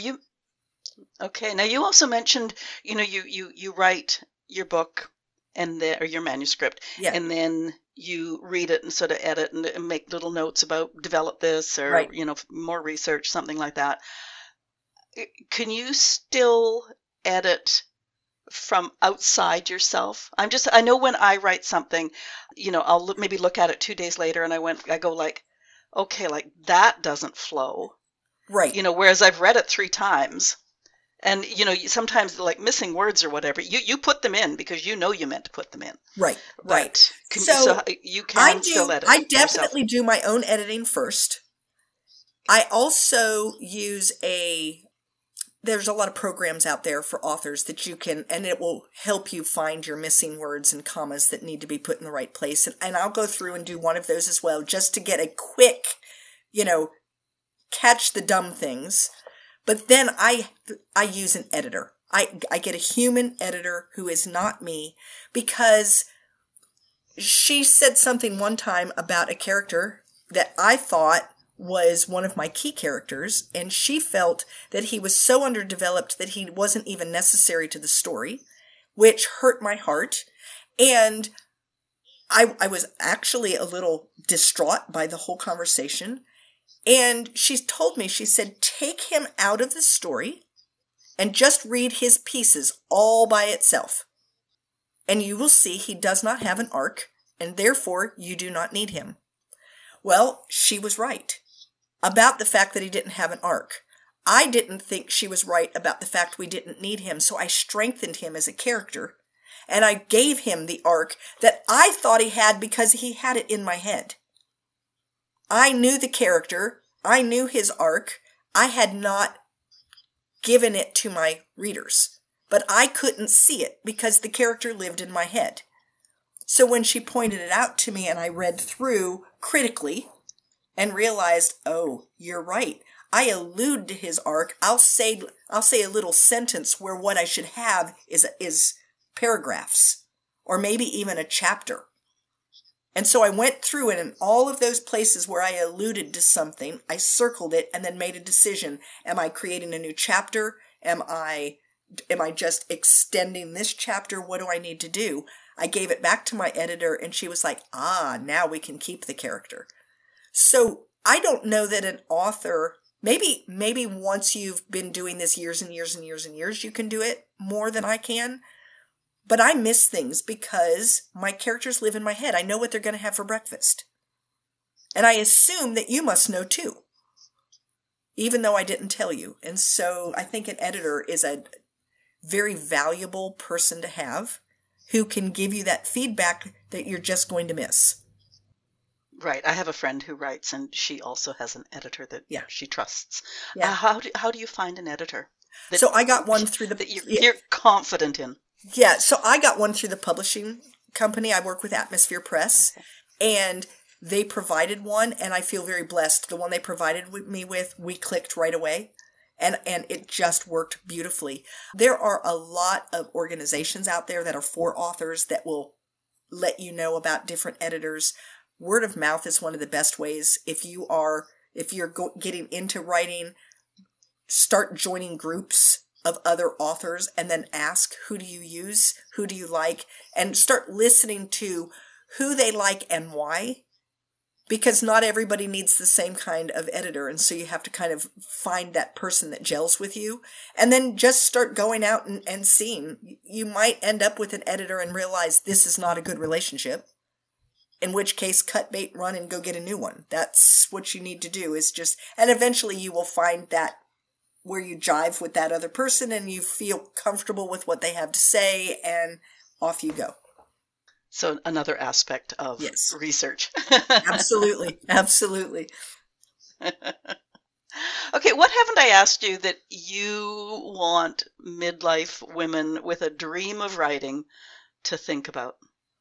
you also mentioned, you write your book or your manuscript, yeah, and then you read it and sort of edit and make little notes about develop this, or right, more research, something like that. Can you still edit from outside yourself? I know when I write something, I'll maybe look at it 2 days later and I go like, okay, like that doesn't flow. right. Whereas I've read it 3 times. And, sometimes like missing words or whatever, you put them in because you meant to put them in. Right, right. So you can still edit. I definitely do my own editing first. I also use there's a lot of programs out there for authors that you can, and it will help you find your missing words and commas that need to be put in the right place. And I'll go through and do one of those as well, just to get a quick, catch the dumb things. But then I use an editor. I get a human editor who is not me, because she said something one time about a character that I thought was one of my key characters, and she felt that he was so underdeveloped that he wasn't even necessary to the story, which hurt my heart. And I was actually a little distraught by the whole conversation. And she told me, she said, take him out of the story and just read his pieces all by itself. And you will see he does not have an arc, and therefore you do not need him. Well, she was right about the fact that he didn't have an arc. I didn't think she was right about the fact we didn't need him, so I strengthened him as a character. And I gave him the arc that I thought he had because he had it in my head. I knew the character. I knew his arc. I had not given it to my readers, but I couldn't see it because the character lived in my head. So when she pointed it out to me and I read through critically and realized, oh, you're right. I allude to his arc. I'll say a little sentence where what I should have is paragraphs, or maybe even a chapter. And so I went through it, and all of those places where I alluded to something, I circled it and then made a decision. Am I creating a new chapter? Am I just extending this chapter? What do I need to do? I gave it back to my editor, and she was like, now we can keep the character. So I don't know that an author, maybe once you've been doing this years and years and years and years, you can do it more than I can. But I miss things because my characters live in my head. I know what they're going to have for breakfast. And I assume that you must know too, even though I didn't tell you. And so I think an editor is a very valuable person to have who can give you that feedback that you're just going to miss. Right. I have a friend who writes, and she also has an editor that she trusts. Yeah. How do you find an editor? So I got one through that you're confident in. Yeah, so I got one through the publishing company. I work with Atmosphere Press, and they provided one, and I feel very blessed. The one they provided me with, we clicked right away, and it just worked beautifully. There are a lot of organizations out there that are for authors that will let you know about different editors. Word of mouth is one of the best ways. If you're getting into writing, start joining groups of other authors and then ask, who do you use? Who do you like? And start listening to who they like and why, because not everybody needs the same kind of editor. And so you have to kind of find that person that gels with you, and then just start going out and seeing. You might end up with an editor and realize this is not a good relationship, in which case cut bait, run, and go get a new one. That's what you need to do, and eventually you will find that where you jive with that other person and you feel comfortable with what they have to say, and off you go. So another aspect of research. Absolutely. Absolutely. Okay, what haven't I asked you that you want midlife women with a dream of writing to think about?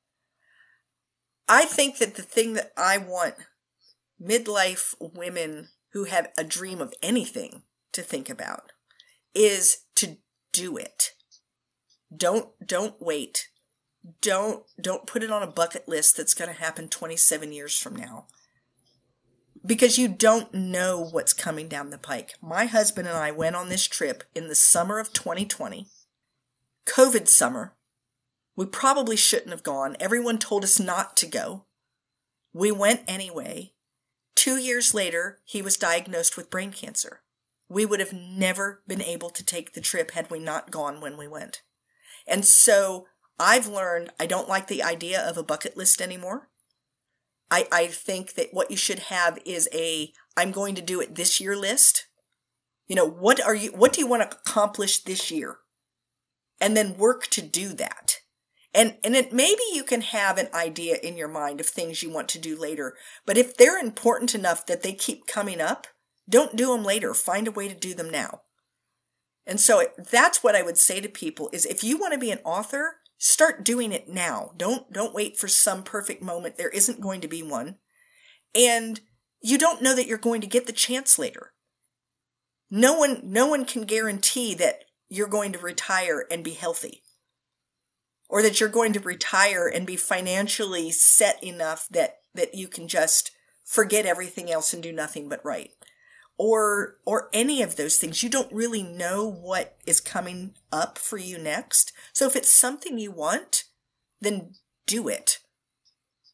I think that the thing that I want midlife women who have a dream of anything to think about is to do it. Don't wait. Don't put it on a bucket list that's going to happen 27 years from now, because you don't know what's coming down the pike. My husband and I went on this trip in the summer of 2020, COVID summer. We probably shouldn't have gone. Everyone told us not to go. We went anyway. 2 years later, he was diagnosed with brain cancer. We would have never been able to take the trip had we not gone when we went. And so I've learned I don't like the idea of a bucket list anymore. I think that what you should have is I'm going to do it this year list. What do you want to accomplish this year? And then work to do that. And maybe you can have an idea in your mind of things you want to do later. But if they're important enough that they keep coming up, don't do them later. Find a way to do them now. And so that's what I would say to people is, if you want to be an author, start doing it now. Don't wait for some perfect moment. There isn't going to be one. And you don't know that you're going to get the chance later. No one can guarantee that you're going to retire and be healthy, or that you're going to retire and be financially set enough that you can just forget everything else and do nothing but write. Or any of those things. You don't really know what is coming up for you next. So if it's something you want, then do it.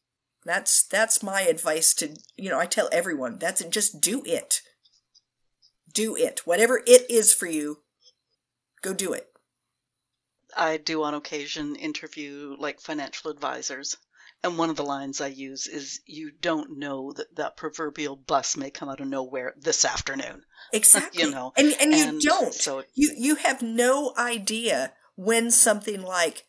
That's my advice to, I tell everyone, that's it. Just do it. Do it. Whatever it is for you, go do it. I do on occasion interview like financial advisors. And one of the lines I use is, you don't know that proverbial bus may come out of nowhere this afternoon. Exactly. And you don't. So You have no idea when something like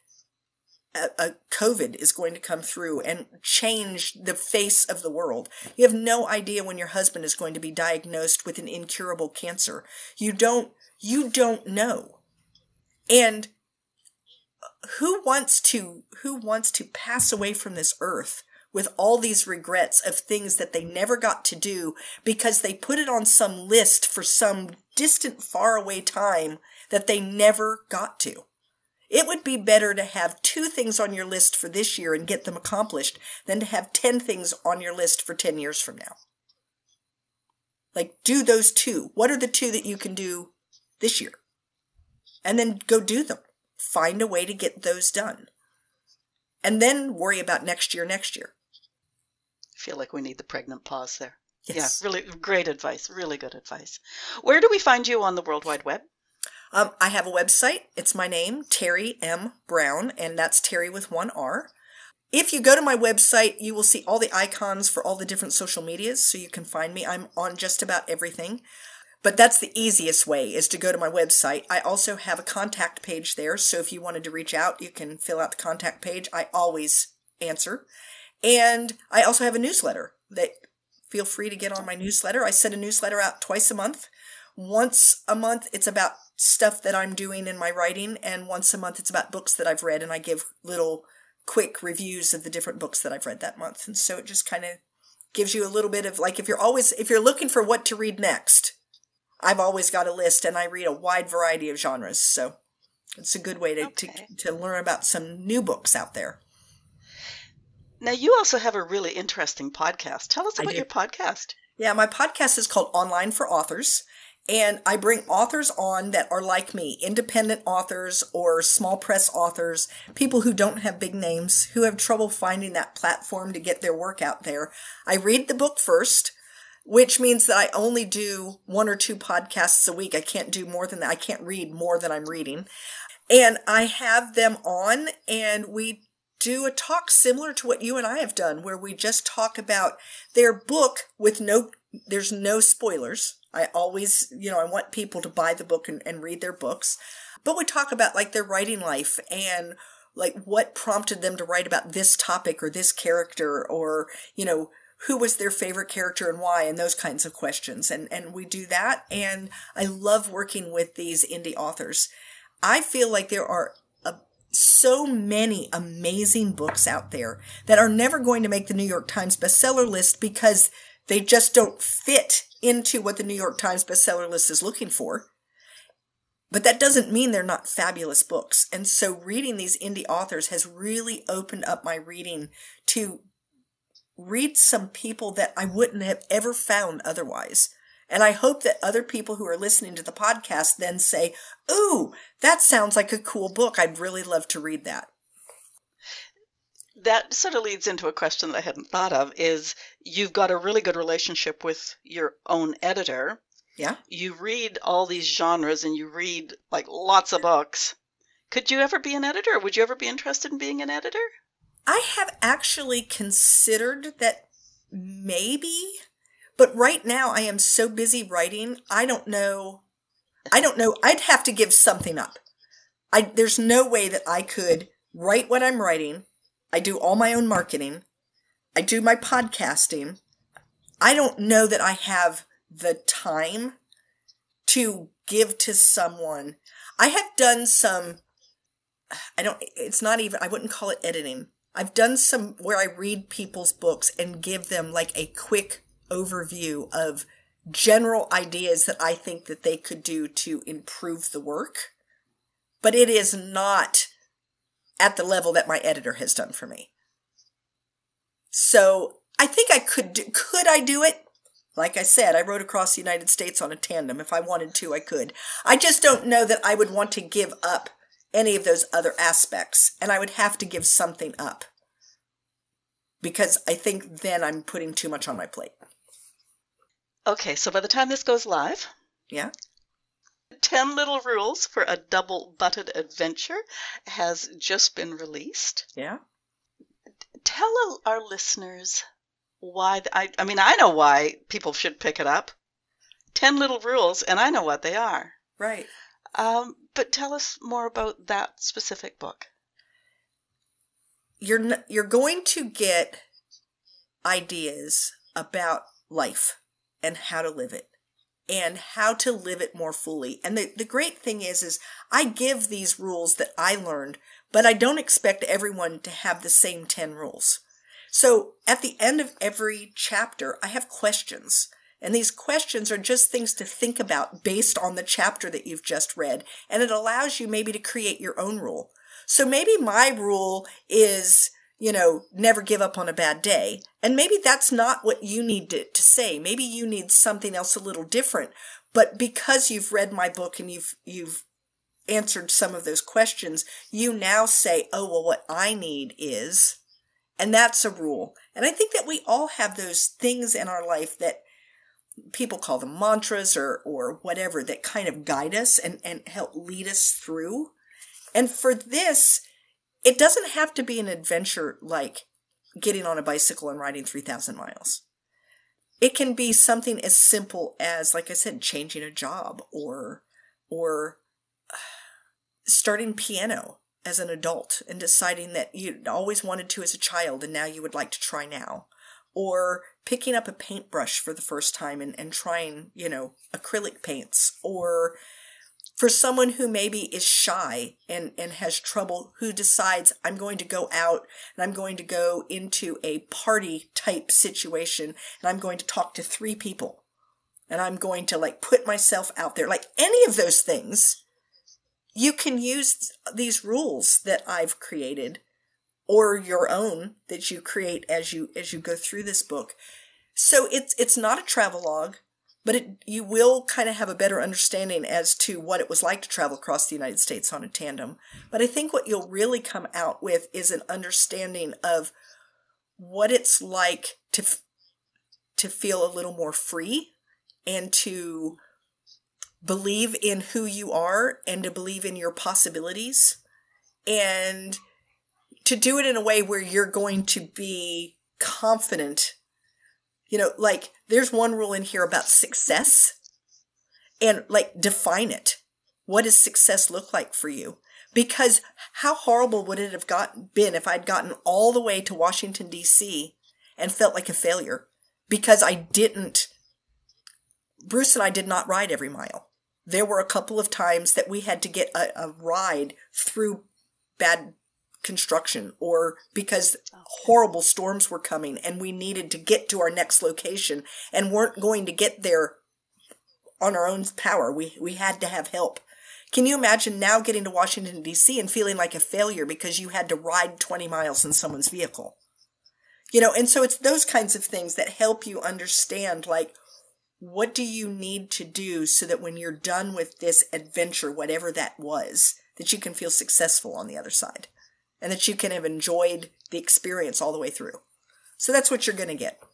a COVID is going to come through and change the face of the world. You have no idea when your husband is going to be diagnosed with an incurable cancer. You don't know. And who wants to pass away from this earth with all these regrets of things that they never got to do because they put it on some list for some distant, faraway time that they never got to? It would be better to have 2 things on your list for this year and get them accomplished than to have 10 things on your list for 10 years from now. Like, do those 2. What are the 2 that you can do this year? And then go do them. Find a way to get those done. And then worry about next year. I feel like we need the pregnant pause there. Yes. Yeah, really great advice. Really good advice. Where do we find you on the World Wide Web? I have a website. It's my name, Terry M. Brown, and that's Terry with 1 R. If you go to my website, you will see all the icons for all the different social medias, so you can find me. I'm on just about everything. But that's the easiest way, is to go to my website. I also have a contact page there, so if you wanted to reach out, you can fill out the contact page. I always answer. And I also have a newsletter that feel free to get on my newsletter. I send a newsletter out twice a month. Once a month, it's about stuff that I'm doing in my writing, and once a month, it's about books that I've read, and I give little quick reviews of the different books that I've read that month. And so it just kind of gives you a little bit of, like, if you're looking for what to read next, I've always got a list, and I read a wide variety of genres. So it's a good way to learn about some new books out there. Now, you also have a really interesting podcast. Tell us about your podcast. Yeah, my podcast is called Online for Authors. And I bring authors on that are like me, independent authors or small press authors, people who don't have big names, who have trouble finding that platform to get their work out there. I read the book first, which means that I only do 1 or 2 podcasts a week. I can't do more than that. I can't read more than I'm reading. And I have them on, and we do a talk similar to what you and I have done, where we just talk about their book with there's no spoilers. I always, I want people to buy the book and read their books. But we talk about like their writing life and like what prompted them to write about this topic or this character, or, who was their favorite character and why, and those kinds of questions. And we do that. And I love working with these indie authors. I feel like there are so many amazing books out there that are never going to make the New York Times bestseller list because they just don't fit into what the New York Times bestseller list is looking for. But that doesn't mean they're not fabulous books. And so reading these indie authors has really opened up my reading to read some people that I wouldn't have ever found otherwise. And I hope that other people who are listening to the podcast then say, "Ooh, that sounds like a cool book. I'd really love to read that." That sort of leads into a question that I hadn't thought of, is you've got a really good relationship with your own editor. Yeah. You read all these genres and you read like lots of books. Could you ever be an editor? Or would you ever be interested in being an editor? I have actually considered that maybe, but right now I am so busy writing, I don't know. I'd have to give something up. There's no way that I could write what I'm writing. I do all my own marketing. I do my podcasting. I don't know that I have the time to give to someone. I have done some, I wouldn't call it editing. I've done some where I read people's books and give them like a quick overview of general ideas that I think that they could do to improve the work. But it is not at the level that my editor has done for me. So I think I could I do it? Like I said, I rode across the United States on a tandem. If I wanted to, I could. I just don't know that I would want to give up any of those other aspects, and I would have to give something up. because I think then I'm putting too much on my plate. Okay, so by the time this goes live, Yeah. 10 Little Rules for a Double Butted Adventure has just been released. Yeah. Tell our listeners why, I mean, I know why people should pick it up. 10 Little Rules, and I know what they are. Right. But tell us more about that specific book. You're going to get ideas about life and how to live it and how to live it more fully. And the great thing is I give these rules that I learned, but I don't expect everyone to have the same 10 rules. So at the end of every chapter, I have questions. And these questions are just things to think about based on the chapter that you've just read. And it allows you maybe to create your own rule. So maybe my rule is, never give up on a bad day. And maybe that's not what you need to say. Maybe you need something else a little different. But because you've read my book and you've answered some of those questions, you now say, oh, well, what I need is, and that's a rule. And I think that we all have those things in our life that people call them mantras or whatever that kind of guide us and help lead us through. And for this, it doesn't have to be an adventure like getting on a bicycle and riding 3,000 miles. It can be something as simple as, like I said, changing a job or starting piano as an adult and deciding that you always wanted to as a child and now you would like to try now. Or picking up a paintbrush for the first time and trying, acrylic paints. Or for someone who maybe is shy and has trouble, who decides I'm going to go out and I'm going to go into a party type situation and I'm going to talk to 3 people and I'm going to put myself out there. Like any of those things, you can use these rules that I've created or your own that you create as you go through this book. So it's not a travelogue, but you will kind of have a better understanding as to what it was like to travel across the United States on a tandem. But I think what you'll really come out with is an understanding of what it's like to feel a little more free and to believe in who you are and to believe in your possibilities and to do it in a way where you're going to be confident. There's one rule in here about success and define it. What does success look like for you? Because how horrible would it have been if I'd gotten all the way to Washington, D.C. and felt like a failure because Bruce and I did not ride every mile. There were a couple of times that we had to get a ride through bad construction or because horrible storms were coming and we needed to get to our next location and weren't going to get there on our own power. We had to have help. Can you imagine now getting to Washington, D.C. and feeling like a failure because you had to ride 20 miles in someone's vehicle? And so it's those kinds of things that help you understand, what do you need to do so that when you're done with this adventure, whatever that was, that you can feel successful on the other side? And that you can have enjoyed the experience all the way through. So that's what you're going to get.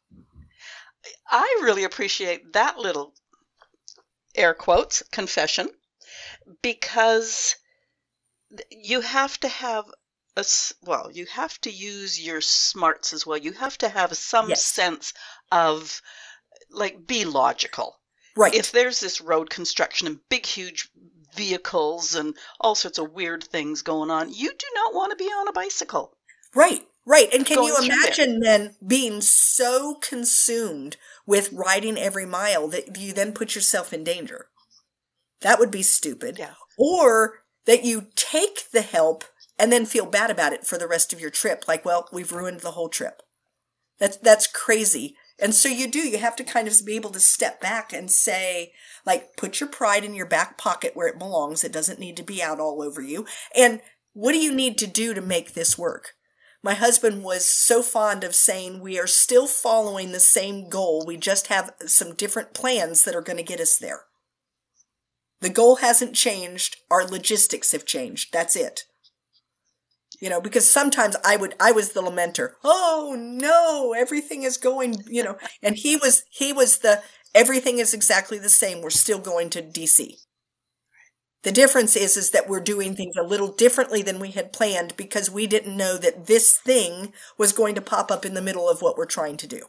I really appreciate that little air quotes confession because you have to have you have to use your smarts as well. You have to have some sense of be logical. Right. If there's this road construction and big, huge vehicles and all sorts of weird things going on, you do not want to be on a bicycle. Right. And can you imagine then being so consumed with riding every mile that you then put yourself in danger? That would be stupid. Yeah. Or that you take the help and then feel bad about it for the rest of your trip. We've ruined the whole trip. That's crazy. And so you have to kind of be able to step back and say, put your pride in your back pocket where it belongs. It doesn't need to be out all over you. And what do you need to do to make this work? My husband was so fond of saying, we are still following the same goal. We just have some different plans that are going to get us there. The goal hasn't changed. Our logistics have changed. That's it. You know, because sometimes I was the lamenter. Oh no, everything is going, you know, and he was the, everything is exactly the same. We're still going to DC. The difference is that we're doing things a little differently than we had planned because we didn't know that this thing was going to pop up in the middle of what we're trying to do.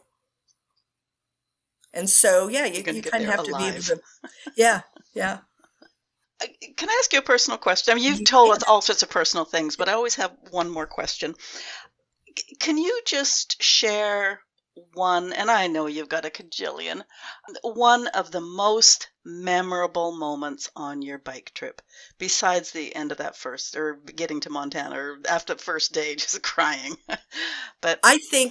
And so, yeah, you kind of have to be able to, yeah. Can I ask you a personal question? I mean, you've told us all sorts of personal things, but I always have one more question. Can you just share one, and I know you've got a cajillion, one of the most memorable moments on your bike trip, besides the end of that first, or getting to Montana, or after the first day, just crying? But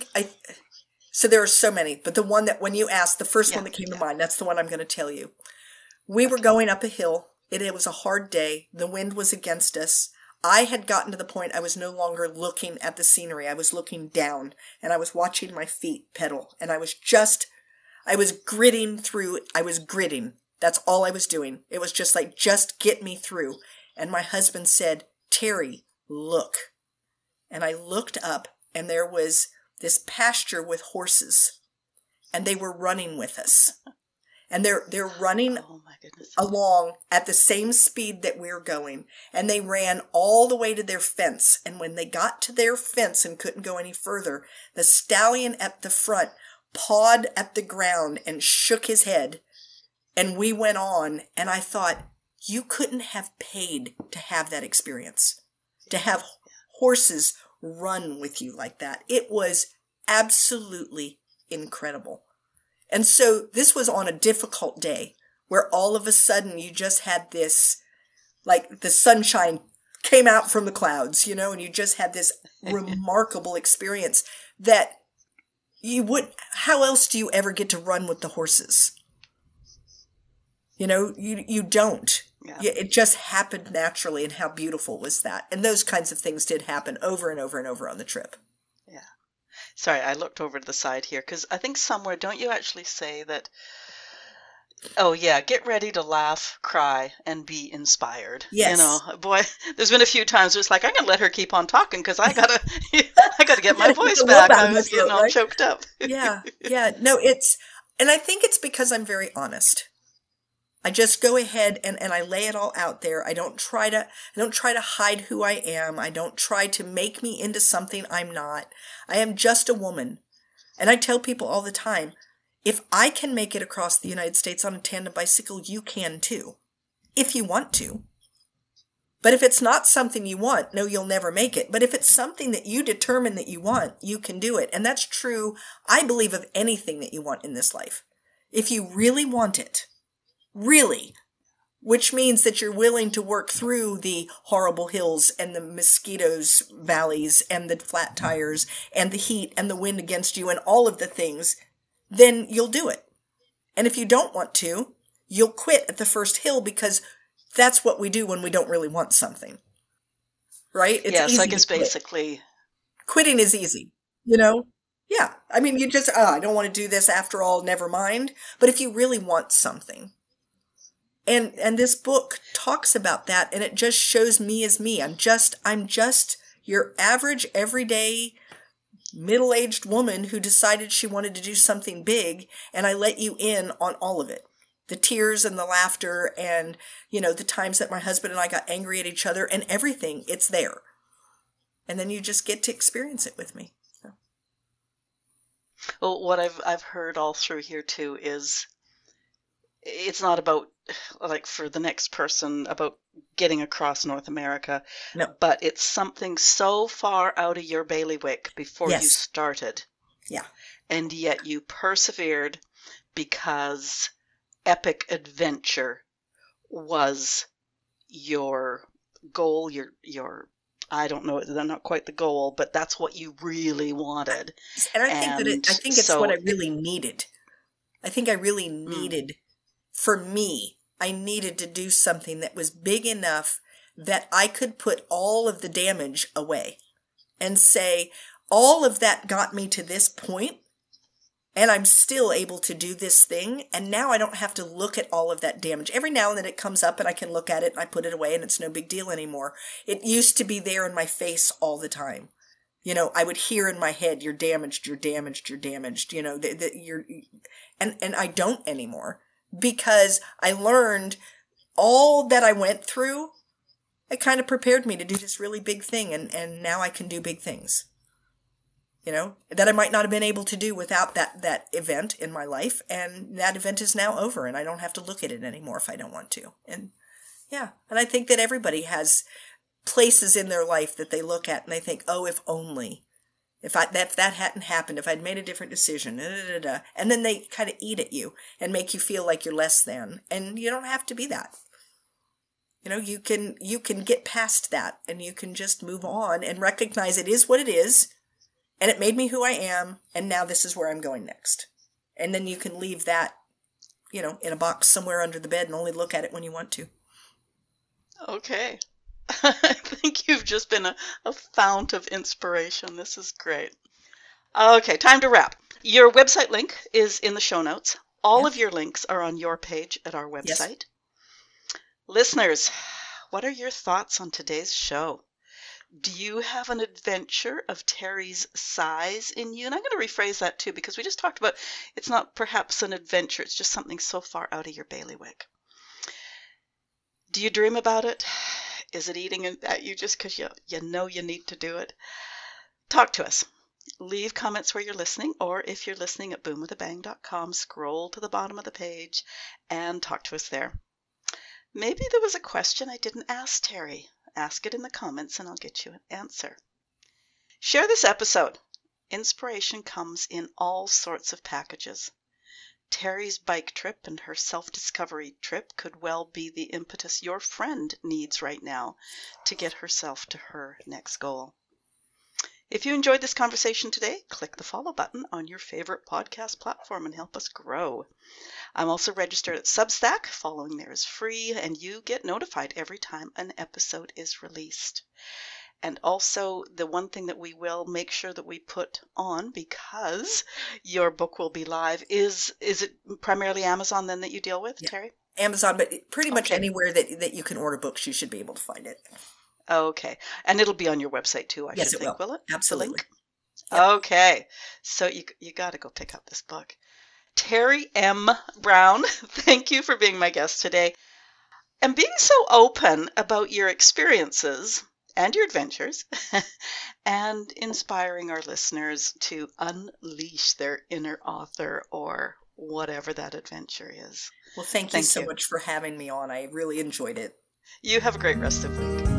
so there are so many, but the one that when you asked, the first one that came to mind, that's the one I'm going to tell you. We were going up a hill. It was a hard day. The wind was against us. I had gotten to the point I was no longer looking at the scenery. I was looking down and I was watching my feet pedal. And I was gritting through. I was gritting. That's all I was doing. It was just like, just get me through. And my husband said, Terry, look. And I looked up and there was this pasture with horses. And they were running with us. And they're running along at the same speed that we're going. And they ran all the way to their fence. And when they got to their fence and couldn't go any further, the stallion at the front pawed at the ground and shook his head. And we went on. And I thought, you couldn't have paid to have that experience. To have horses run with you like that. It was absolutely incredible. And so this was on a difficult day where all of a sudden you just had this, like the sunshine came out from the clouds, you know, and you just had this remarkable experience that how else do you ever get to run with the horses? You know, you don't. Yeah. It just happened naturally, and how beautiful was that? And those kinds of things did happen over and over and over on the trip. Yeah. Sorry, I looked over to the side here because I think somewhere, don't you actually say that, oh yeah, get ready to laugh, cry, and be inspired. Yes. You know, boy, there's been a few times where it's like, I'm going to let her keep on talking because I gotta get my voice back. I was getting all choked up. Yeah. No, and I think it's because I'm very honest. I just go ahead and I lay it all out there. I don't try to hide who I am. I don't try to make me into something I'm not. I am just a woman. And I tell people all the time, if I can make it across the United States on a tandem bicycle, you can too. If you want to. But if it's not something you want, no, you'll never make it. But if it's something that you determine that you want, you can do it. And that's true, I believe, of anything that you want in this life. If you really want it, really, which means that you're willing to work through the horrible hills and the mosquitoes valleys and the flat tires and the heat and the wind against you and all of the things, then you'll do it. And if you don't want to, you'll quit at the first hill because that's what we do when we don't really want something. Right? It's yes, easy I guess basically. Quitting is easy, you know? Yeah. I mean, you just, I don't want to do this after all, never mind. But if you really want something, and this book talks about that, and it just shows me as me. I'm just your average, everyday, middle-aged woman who decided she wanted to do something big, and I let you in on all of it. The tears and the laughter and, you know, the times that my husband and I got angry at each other and everything, it's there. And then you just get to experience it with me. So. Well, what I've heard all through here too is it's not about, like for the next person, about getting across North America, no. But it's something so far out of your bailiwick before yes. you started. Yeah. And yet you persevered because epic adventure was your goal, your I don't know, they're not quite the goal, but that's what you really wanted. And I think it's what I really needed. I think I really needed, for me, I needed to do something that was big enough that I could put all of the damage away and say, all of that got me to this point, And I'm still able to do this thing. And now I don't have to look at all of that damage. Every now and then it comes up and I can look at it and I put it away and it's no big deal anymore. It used to be there in my face all the time. You know, I would hear in my head, you're damaged, you're damaged, you're damaged, you know, and I don't anymore because I learned all that I went through. It kind of prepared me to do this really big thing. And now I can do big things. You know, that I might not have been able to do without that event in my life. And that event is now over and I don't have to look at it anymore if I don't want to. And yeah, and I think that everybody has places in their life that they look at and they think, oh, if only, if that hadn't happened, if I'd made a different decision, and then they kind of eat at you and make you feel like you're less than. And you don't have to be that. You know, you can get past that and you can just move on and recognize it is what it is. And it made me who I am, and now this is where I'm going next. And then you can leave that, you know, in a box somewhere under the bed and only look at it when you want to. Okay. I think you've just been a fount of inspiration. This is great. Okay, time to wrap. Your website link is in the show notes. All of your links are on your page at our website. Yes. Listeners, what are your thoughts on today's show? Do you have an adventure of Terry's size in you? And I'm going to rephrase that too, because we just talked about it's not perhaps an adventure. It's just something so far out of your bailiwick. Do you dream about it? Is it eating at you just because you know you need to do it? Talk to us. Leave comments where you're listening, or if you're listening at boomwithabang.com, scroll to the bottom of the page and talk to us there. Maybe there was a question I didn't ask Terry. Ask it in the comments and I'll get you an answer. Share this episode. Inspiration comes in all sorts of packages. Terry's bike trip and her self-discovery trip could well be the impetus your friend needs right now to get herself to her next goal. If you enjoyed this conversation today, click the follow button on your favorite podcast platform and help us grow. I'm also registered at Substack. Following there is free, and you get notified every time an episode is released. And also, the one thing that we will make sure that we put on, because your book will be live, is it primarily Amazon then that you deal with, Terry? Amazon, but pretty much anywhere that you can order books, you should be able to find it. Okay. And it'll be on your website too, I should think, will it? Absolutely. Yep. Okay. So you got to go pick up this book. Terry M. Brown, thank you for being my guest today and being so open about your experiences and your adventures and inspiring our listeners to unleash their inner author or whatever that adventure is. Well, thank you so much for having me on. I really enjoyed it. You have a great rest of the week.